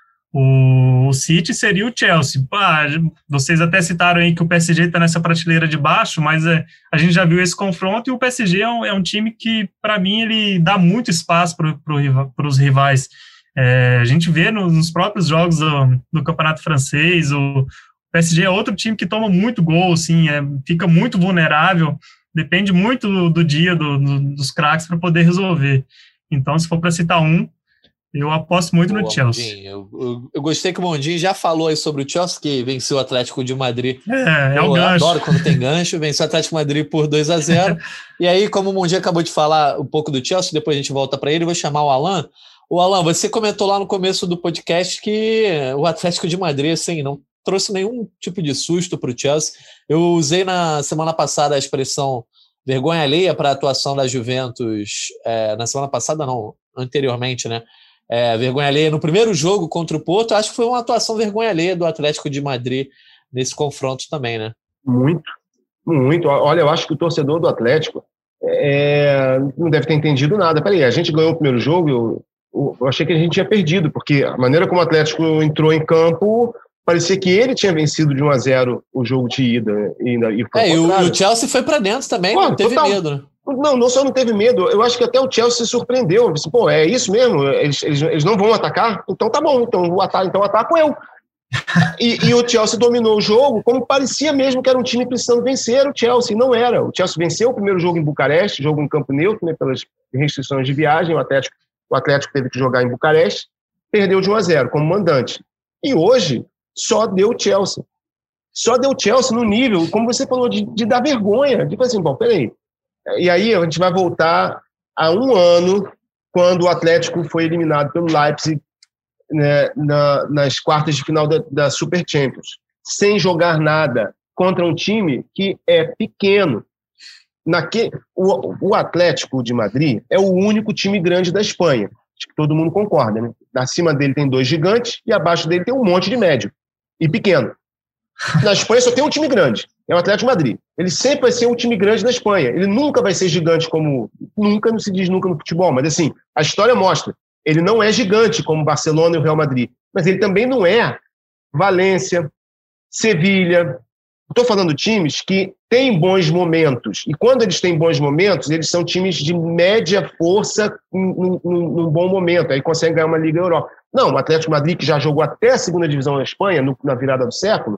o, o City, seria o Chelsea. Ah, vocês até citaram aí que o P S G está nessa prateleira de baixo, mas é, a gente já viu esse confronto, e o P S G é um, é um time que, para mim, ele dá muito espaço para pro, os rivais. É, a gente vê nos, nos próprios jogos do, do Campeonato Francês, o P S G é outro time que toma muito gol, assim, é, fica muito vulnerável, depende muito do, do dia do, do, dos craques para poder resolver. Então, se for para citar um, eu aposto muito Boa, no Chelsea. Eu, eu, eu gostei que o Mondinho já falou aí sobre o Chelsea, que venceu o Atlético de Madrid. É, é eu o gancho. adoro quando tem gancho, venceu o Atlético de Madrid por dois a zero. E aí, como o Mondinho acabou de falar um pouco do Chelsea, depois a gente volta para ele, eu vou chamar o Alan. O Alan, você comentou lá no começo do podcast que o Atlético de Madrid, assim, não trouxe nenhum tipo de susto para o Chelsea. Eu usei na semana passada a expressão vergonha alheia para a atuação da Juventus, é, na semana passada não, anteriormente, né? É, vergonha alheia no primeiro jogo contra o Porto. Acho que foi uma atuação vergonha alheia do Atlético de Madrid nesse confronto também, né? Muito, muito. Olha, eu acho que o torcedor do Atlético é, não deve ter entendido nada. Peraí, a gente ganhou o primeiro jogo, eu, eu achei que a gente tinha perdido, porque a maneira como o Atlético entrou em campo, parecia que ele tinha vencido de um a zero o jogo de ida. E, e foi é, e o, o Chelsea foi para dentro também, Pô, não teve total. medo, né? Não, não só não teve medo, eu acho que até o Chelsea se surpreendeu. Disse, pô, é isso mesmo? Eles, eles, eles não vão atacar? Então tá bom, então o ataque, então ataco eu. e, e o Chelsea dominou o jogo como parecia mesmo que era um time precisando vencer o Chelsea. Não era. O Chelsea venceu o primeiro jogo em Bucareste, jogo em campo neutro, né, pelas restrições de viagem. O Atlético, o Atlético teve que jogar em Bucareste, perdeu de um a zero como mandante. E hoje só deu o Chelsea. Só deu o Chelsea no nível, como você falou, de, de dar vergonha. Tipo assim, bom, peraí. E aí a gente vai voltar a um ano, quando o Atlético foi eliminado pelo Leipzig, né, na, nas quartas de final da, da Super Champions, sem jogar nada, contra um time que é pequeno. Naque, o, o Atlético de Madrid é o único time grande da Espanha. Acho que todo mundo concorda, né? Acima dele tem dois gigantes e abaixo dele tem um monte de médio e pequeno. Na Espanha só tem um time grande, é o Atlético de Madrid. Ele sempre vai ser um time grande da Espanha. Ele nunca vai ser gigante como... Nunca, não se diz nunca no futebol, mas assim, a história mostra. Ele não é gigante como o Barcelona e o Real Madrid, mas ele também não é Valência, Sevilha. Estou falando de times que têm bons momentos. E quando eles têm bons momentos, eles são times de média força num, num, num bom momento. Aí conseguem ganhar uma Liga Europa. Não, o Atlético de Madrid, que já jogou até a segunda divisão na Espanha, no, na virada do século,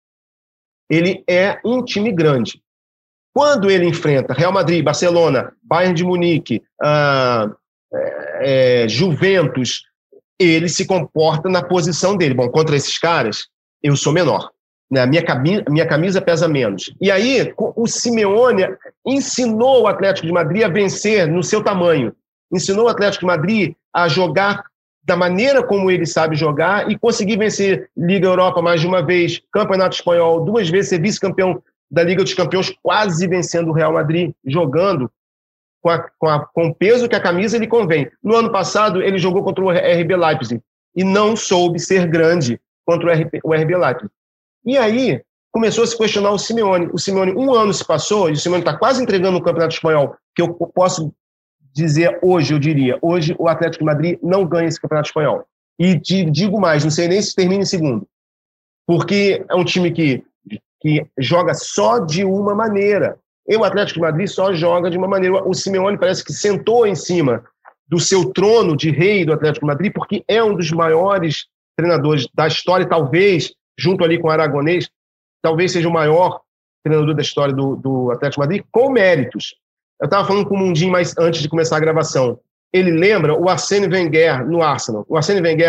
ele é um time grande. Quando ele enfrenta Real Madrid, Barcelona, Bayern de Munique, ah, é, é, Juventus, ele se comporta na posição dele. Bom, contra esses caras, eu sou menor. Né? A minha camisa, minha camisa pesa menos. E aí, o Simeone ensinou o Atlético de Madrid a vencer no seu tamanho. Ensinou o Atlético de Madrid a jogar da maneira como ele sabe jogar e conseguir vencer Liga Europa mais de uma vez, Campeonato Espanhol duas vezes, ser vice-campeão da Liga dos Campeões, quase vencendo o Real Madrid, jogando com, a, com, a, com o peso que a camisa lhe convém. No ano passado, ele jogou contra o R B Leipzig e não soube ser grande contra o R B, o R B Leipzig. E aí, começou a se questionar o Simeone. O Simeone, um ano se passou, e o Simeone está quase entregando o Campeonato Espanhol, que eu posso dizer hoje, eu diria, hoje o Atlético de Madrid não ganha esse Campeonato Espanhol. E te digo mais, não sei nem se termina em segundo. Porque é um time que, que joga só de uma maneira. E o Atlético de Madrid só joga de uma maneira. O Simeone parece que sentou em cima do seu trono de rei do Atlético de Madrid, porque é um dos maiores treinadores da história, talvez, junto ali com o Aragonês, talvez seja o maior treinador da história do, do Atlético de Madrid, com méritos. Eu estava falando com o Mundinho mais antes de começar a gravação. Ele lembra o Arsène Wenger no Arsenal. O Arsène Wenger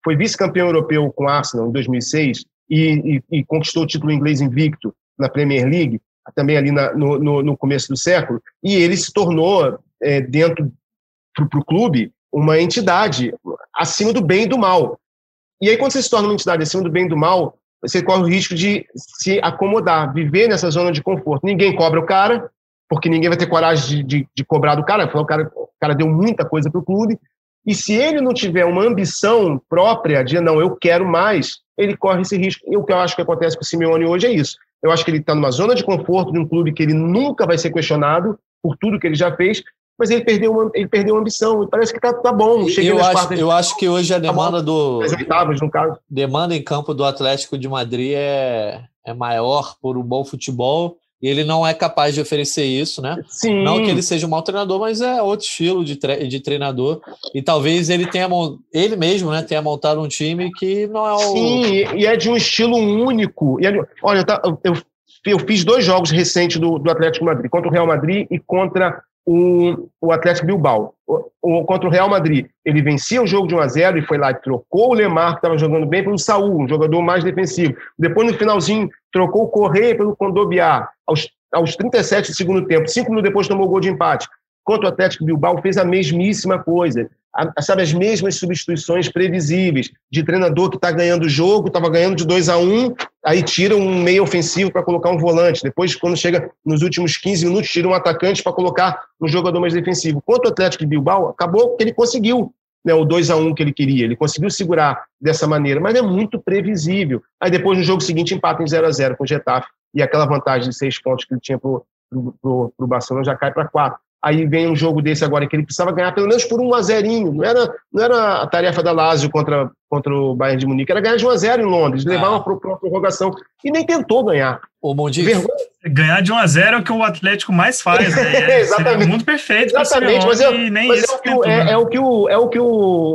foi vice-campeão europeu com o Arsenal em dois mil e seis e, e, e conquistou o título inglês invicto na Premier League, também ali na, no, no, no começo do século, e ele se tornou, é, dentro para o clube, uma entidade acima do bem e do mal. E aí, quando você se torna uma entidade acima do bem e do mal, você corre o risco de se acomodar, viver nessa zona de conforto. Ninguém cobra o cara, porque ninguém vai ter coragem de, de, de cobrar do cara. O cara, o cara deu muita coisa para o clube. E se ele não tiver uma ambição própria de, não, eu quero mais, ele corre esse risco. E o que eu acho que acontece com o Simeone hoje é isso. Eu acho que ele está numa zona de conforto de um clube que ele nunca vai ser questionado por tudo que ele já fez, mas ele perdeu uma, ele perdeu uma ambição. E parece que tá, tá bom. Eu acho, eu acho que hoje a demanda do... As oitavas, no caso. Demanda em campo do Atlético de Madrid é, é maior por um bom futebol, e ele não é capaz de oferecer isso, né? Sim. Não que ele seja um mau treinador, mas é outro estilo de, tre- de treinador. E talvez ele tenha ele mesmo, né, tenha montado um time que não é o... Sim, e é de um estilo único. E é, olha, eu, eu, eu fiz dois jogos recentes do, do Atlético de Madrid, contra o Real Madrid e contra o, o Atlético Bilbao. O, o, contra o Real Madrid, ele vencia o jogo de um a zero e foi lá e trocou o Lemar, que estava jogando bem, pelo Saúl, um jogador mais defensivo. Depois, no finalzinho, trocou o Correia pelo Kondogbia. Aos, aos trinta e sete do segundo tempo, cinco minutos depois tomou o gol de empate. Contra o Atlético Bilbao, fez a mesmíssima coisa. A, sabe, as mesmas substituições previsíveis de treinador que está ganhando o jogo, estava ganhando de dois a um, aí tira um meio ofensivo para colocar um volante. Depois, quando chega nos últimos quinze minutos, tira um atacante para colocar um jogador mais defensivo. Contra o Atlético Bilbao, acabou que ele conseguiu, né, o dois a um que ele queria. Ele conseguiu segurar dessa maneira, mas é muito previsível. Aí depois, no jogo seguinte, empata em zero a zero com o Getafe, e aquela vantagem de seis pontos que ele tinha para o Barcelona já cai para quatro. Aí vem um jogo desse agora que ele precisava ganhar pelo menos por um a zero. Não era, não era a tarefa da Lazio contra, contra o Bayern de Munique, era ganhar de um a zero em Londres, levar ah. uma, uma prorrogação, e nem tentou ganhar. O Mondinho, Vergonha. Ganhar de um a zero é o que o Atlético mais faz, né? É, exatamente. Muito perfeito. Exatamente, mas, é, mas é, o que o, é, é o que o, é o que o,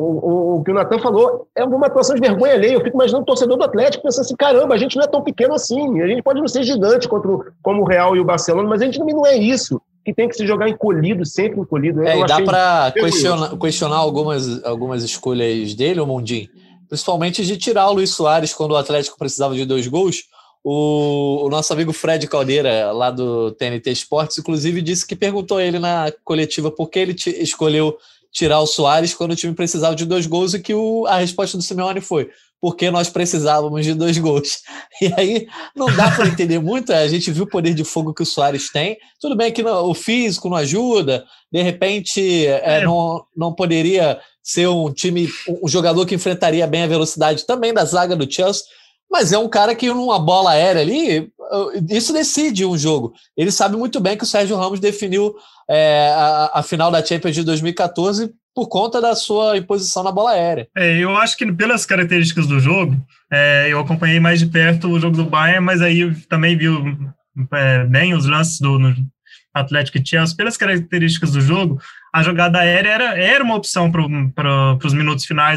o, o, que o Natan falou, é uma atuação de vergonha alheia. Eu fico imaginando o torcedor do Atlético pensando assim, caramba, a gente não é tão pequeno assim, a gente pode não ser gigante contra o, como o Real e o Barcelona, mas a gente também não é isso, que tem que se jogar encolhido, sempre encolhido. É, e dá para questionar, questionar algumas, algumas escolhas dele, o Mondinho, principalmente de tirar o Luis Soares quando o Atlético precisava de dois gols. O, o nosso amigo Fred Caldeira, lá do T N T Esportes, inclusive disse que perguntou a ele na coletiva por que ele t- escolheu tirar o Soares quando o time precisava de dois gols, e que o, a resposta do Simeone foi porque nós precisávamos de dois gols. E aí não dá para entender muito, a gente viu o poder de fogo que o Soares tem, tudo bem que não, o físico não ajuda, de repente é, é. Não, não poderia ser um time, um jogador que enfrentaria bem a velocidade também da zaga do Chelsea, mas é um cara que numa bola aérea ali, isso decide um jogo. Ele sabe muito bem que o Sérgio Ramos definiu é, a, a final da Champions de dois mil e catorze por conta da sua imposição na bola aérea. É, eu acho que pelas características do jogo, é, eu acompanhei mais de perto o jogo do Bayern, mas aí eu também vi é, bem os lances do no Atlético e Chelsea. Pelas características do jogo, a jogada aérea era, era uma opção para os minutos finais,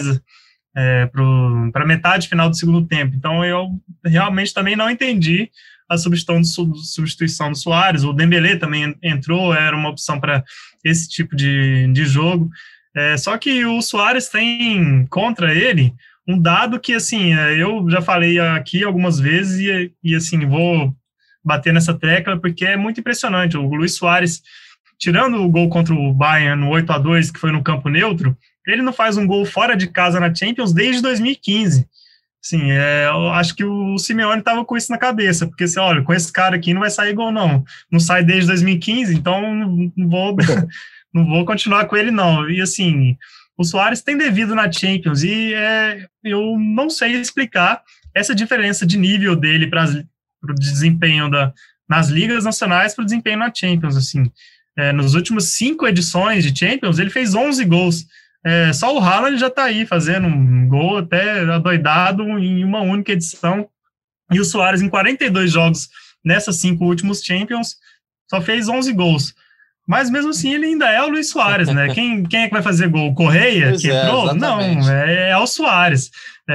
É, para a metade final do segundo tempo. Então eu realmente também não entendi a substituição do, substituição do Soares. O Dembélé também entrou, era uma opção para esse tipo de, de jogo. É, só que o Soares tem contra ele um dado que, assim, eu já falei aqui algumas vezes e, e assim, vou bater nessa tecla porque é muito impressionante. O Luis Soares, tirando o gol contra o Bayern no oito a dois, que foi no campo neutro, ele não faz um gol fora de casa na Champions desde dois mil e quinze. Sim, é, eu acho que o Simeone estava com isso na cabeça, porque, assim, olha, com esse cara aqui não vai sair gol, não. Não sai desde dois mil e quinze, então não vou, não vou continuar com ele, não. E, assim, o Soares tem devido na Champions, e é, eu não sei explicar essa diferença de nível dele para o desempenho da, nas ligas nacionais para o desempenho na Champions. Assim, é, nos últimos cinco edições de Champions, ele fez onze gols. É, só o Haaland já está aí fazendo um gol até adoidado em uma única edição, e o Soares em quarenta e dois jogos nessas cinco últimos Champions só fez onze gols, mas mesmo assim ele ainda é o Luis Soares, né? Quem, quem é que vai fazer gol? O Correia, pois que é, entrou? exatamente. Não, é, é o Soares.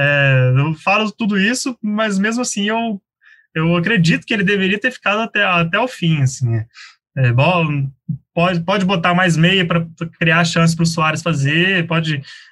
É, eu falo tudo isso, mas mesmo assim eu, eu acredito que ele deveria ter ficado até, até o fim, assim, é. É, bom, pode, pode botar mais meia para criar chance para o Soares fazer, pode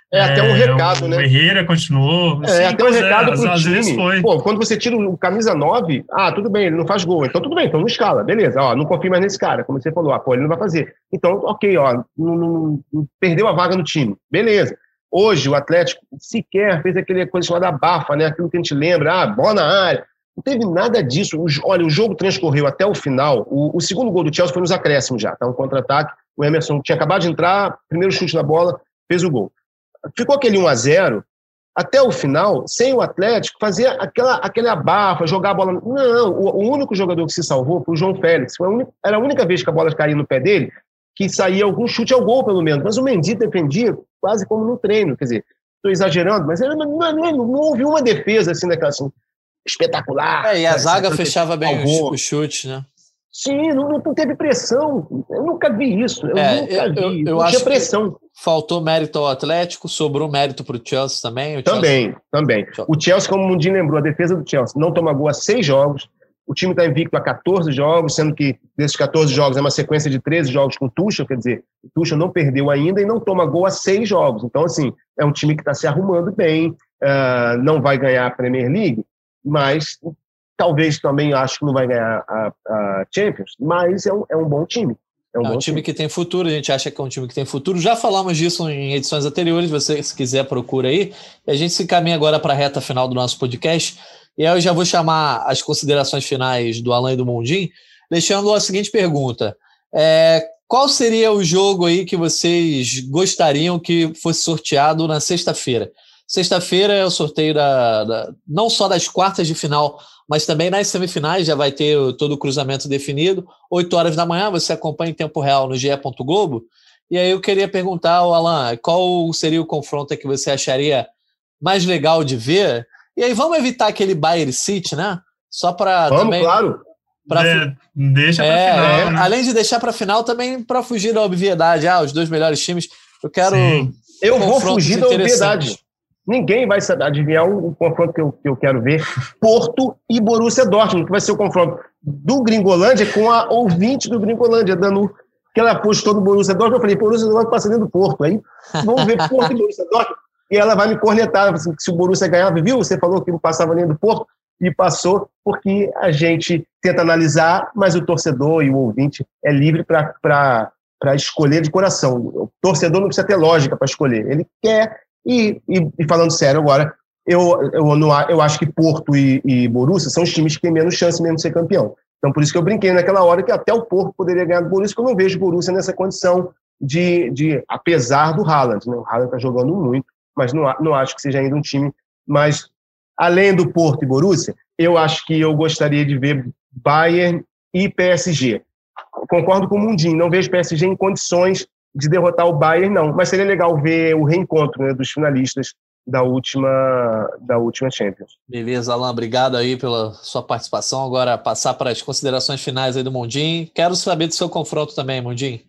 É até um recado, o né? O Herrera continuou. É, Sim, até um recado é, pro às time. vezes foi. Pô, quando você tira o camisa nove, ah, tudo bem, ele não faz gol. Então tudo bem, então não escala. Beleza, ó, não confio mais nesse cara. Como você falou, ah, pô, ele não vai fazer. Então, ok, ó, não, não, não, perdeu a vaga no time. Beleza. Hoje, o Atlético sequer fez aquele coisa chamada bafa, né? Aquilo que a gente lembra, ah, bola na área. Não teve nada disso. O, olha, o jogo transcorreu até o final. O, o segundo gol do Chelsea foi nos acréscimos já, tá? Um contra-ataque. O Emerson tinha acabado de entrar, primeiro chute na bola, fez o gol. Ficou aquele um a zero até o final, sem o Atlético fazer aquela, aquele abafa, jogar a bola. Não, o, o único jogador que se salvou foi o João Félix. Foi a única, era a única vez que a bola caía no pé dele que saía algum chute ao gol, pelo menos. Mas o Mendy defendia quase como no treino. Quer dizer, estou exagerando, mas ele, não, não, não houve uma defesa assim, daquela assim, espetacular. É, e a sabe, zaga sabe, fechava bem os, os chutes, né? Sim, não, não teve pressão. Eu nunca vi isso. Eu é, nunca eu, vi. Eu, eu não acho tinha pressão. Faltou mérito ao Atlético, sobrou mérito para o Chelsea também. O também, Chelsea... também. O Chelsea, como o Mundinho lembrou, a defesa do Chelsea não toma gol há seis jogos. O time está invicto a catorze jogos, sendo que desses catorze jogos é uma sequência de treze jogos com o Tuchel, quer dizer, o Tuchel não perdeu ainda e não toma gol há seis jogos. Então, assim, é um time que está se arrumando bem, uh, não vai ganhar a Premier League, mas talvez também acho que não vai ganhar a, a Champions, mas é um, é um bom time. É um, é um bom time, time que tem futuro, a gente acha que é um time que tem futuro. Já falamos disso em edições anteriores, você, se quiser, procura aí. E a gente se encaminha agora para a reta final do nosso podcast. E aí eu já vou chamar as considerações finais do Alan e do Mundim, deixando a seguinte pergunta. É, qual seria o jogo aí que vocês gostariam que fosse sorteado na sexta-feira? Sexta-feira é o sorteio da, da, não só das quartas de final, mas também nas semifinais, já vai ter todo o cruzamento definido. oito horas da manhã, você acompanha em tempo real no G E. Globo. E aí eu queria perguntar ao Alan, qual seria o confronto que você acharia mais legal de ver? E aí vamos evitar aquele Bayern City, né? Só para também... claro. Pra, é, deixa para é, final. É, né? Além de deixar para final, também para fugir da obviedade. Ah, os dois melhores times. Eu quero... Sim. Eu vou fugir da obviedade. Ninguém vai adivinhar o confronto que eu, que eu quero ver. Porto e Borussia Dortmund, que vai ser o confronto do Gringolândia com a ouvinte do Gringolândia, dando que ela apostou no Borussia Dortmund. Eu falei, Borussia Dortmund passa dentro do Porto. Aí vamos ver Porto e Borussia Dortmund. E ela vai me cornetar, se o Borussia ganhava, viu? Você falou que não passava nem do Porto, e passou, porque a gente tenta analisar, mas o torcedor e o ouvinte é livre para escolher de coração. O torcedor não precisa ter lógica para escolher. Ele quer, e, e, e falando sério agora, eu, eu, não, eu acho que Porto e, e Borussia são os times que têm menos chance mesmo de ser campeão. Então, por isso que eu brinquei naquela hora que até o Porto poderia ganhar do Borussia, porque eu não vejo o Borussia nessa condição de, de apesar do Haaland, né? O Haaland está jogando muito, mas não, não acho que seja ainda um time mais... Além do Porto e Borussia, eu acho que eu gostaria de ver Bayern e P S G. Concordo com o Mundinho, não vejo P S G em condições de derrotar o Bayern, não. Mas seria legal ver o reencontro, né, dos finalistas da última, da última Champions. Beleza, Alan, obrigado aí pela sua participação. Agora passar para as considerações finais aí do Mundinho. Quero saber do seu confronto também, Mundinho.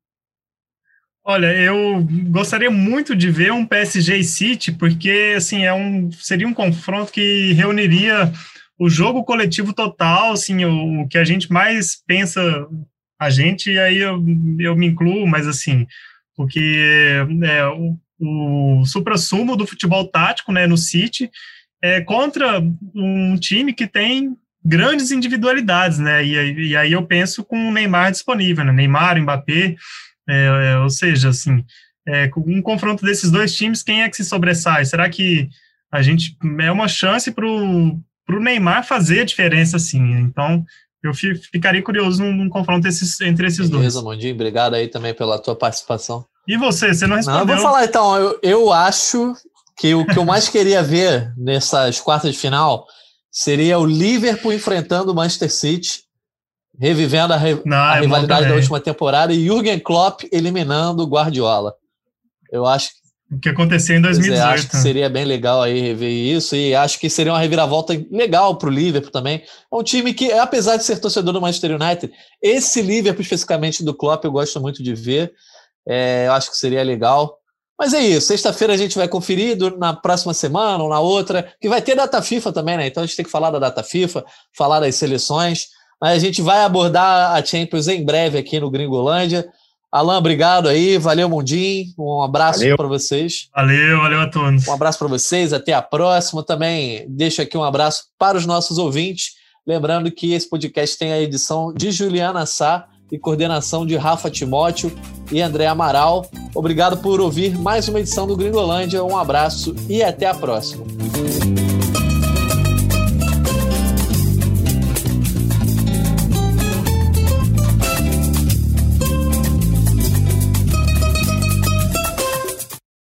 Olha, eu gostaria muito de ver um P S G e City, porque assim, é um, seria um confronto que reuniria o jogo coletivo total, assim, o, o que a gente mais pensa, a gente, e aí eu, eu me incluo, mas assim, porque é, o, o suprassumo do futebol tático, né, no City, é contra um time que tem grandes individualidades, né, e, e aí eu penso com o Neymar disponível, né, Neymar, Mbappé. É, é, ou seja, assim, é, um confronto desses dois times, quem é que se sobressai? Será que a gente é uma chance para o Neymar fazer a diferença, assim? Então, eu fi, ficaria curioso num, num confronto esses, entre esses Beleza, dois. dois. Mondinho, obrigado aí também pela tua participação. E você? Você não respondeu? Não, eu vou falar então, eu, eu acho que o que eu mais queria ver nessas quartas de final seria o Liverpool enfrentando o Manchester City, revivendo a, re... Não, a é rivalidade da última temporada, e Jürgen Klopp eliminando o Guardiola. Eu acho o que aconteceu em dois mil e dezoito. É, acho que seria bem legal aí rever isso, e acho que seria uma reviravolta legal para o Liverpool também. É um time que, apesar de ser torcedor do Manchester United, esse Liverpool especificamente do Klopp eu gosto muito de ver. É, eu acho que seria legal. Mas é isso, sexta-feira a gente vai conferir na próxima semana ou na outra, que vai ter data FIFA também, né? Então a gente tem que falar da data FIFA, falar das seleções. Mas a gente vai abordar a Champions em breve aqui no Gringolândia. Alan, obrigado aí, valeu, Mundim, um abraço para vocês. Valeu, valeu a todos. Um abraço para vocês, até a próxima. Também deixo aqui um abraço para os nossos ouvintes, lembrando que esse podcast tem a edição de Juliana Sá e coordenação de Rafa Timóteo e André Amaral. Obrigado por ouvir mais uma edição do Gringolândia, um abraço e até a próxima.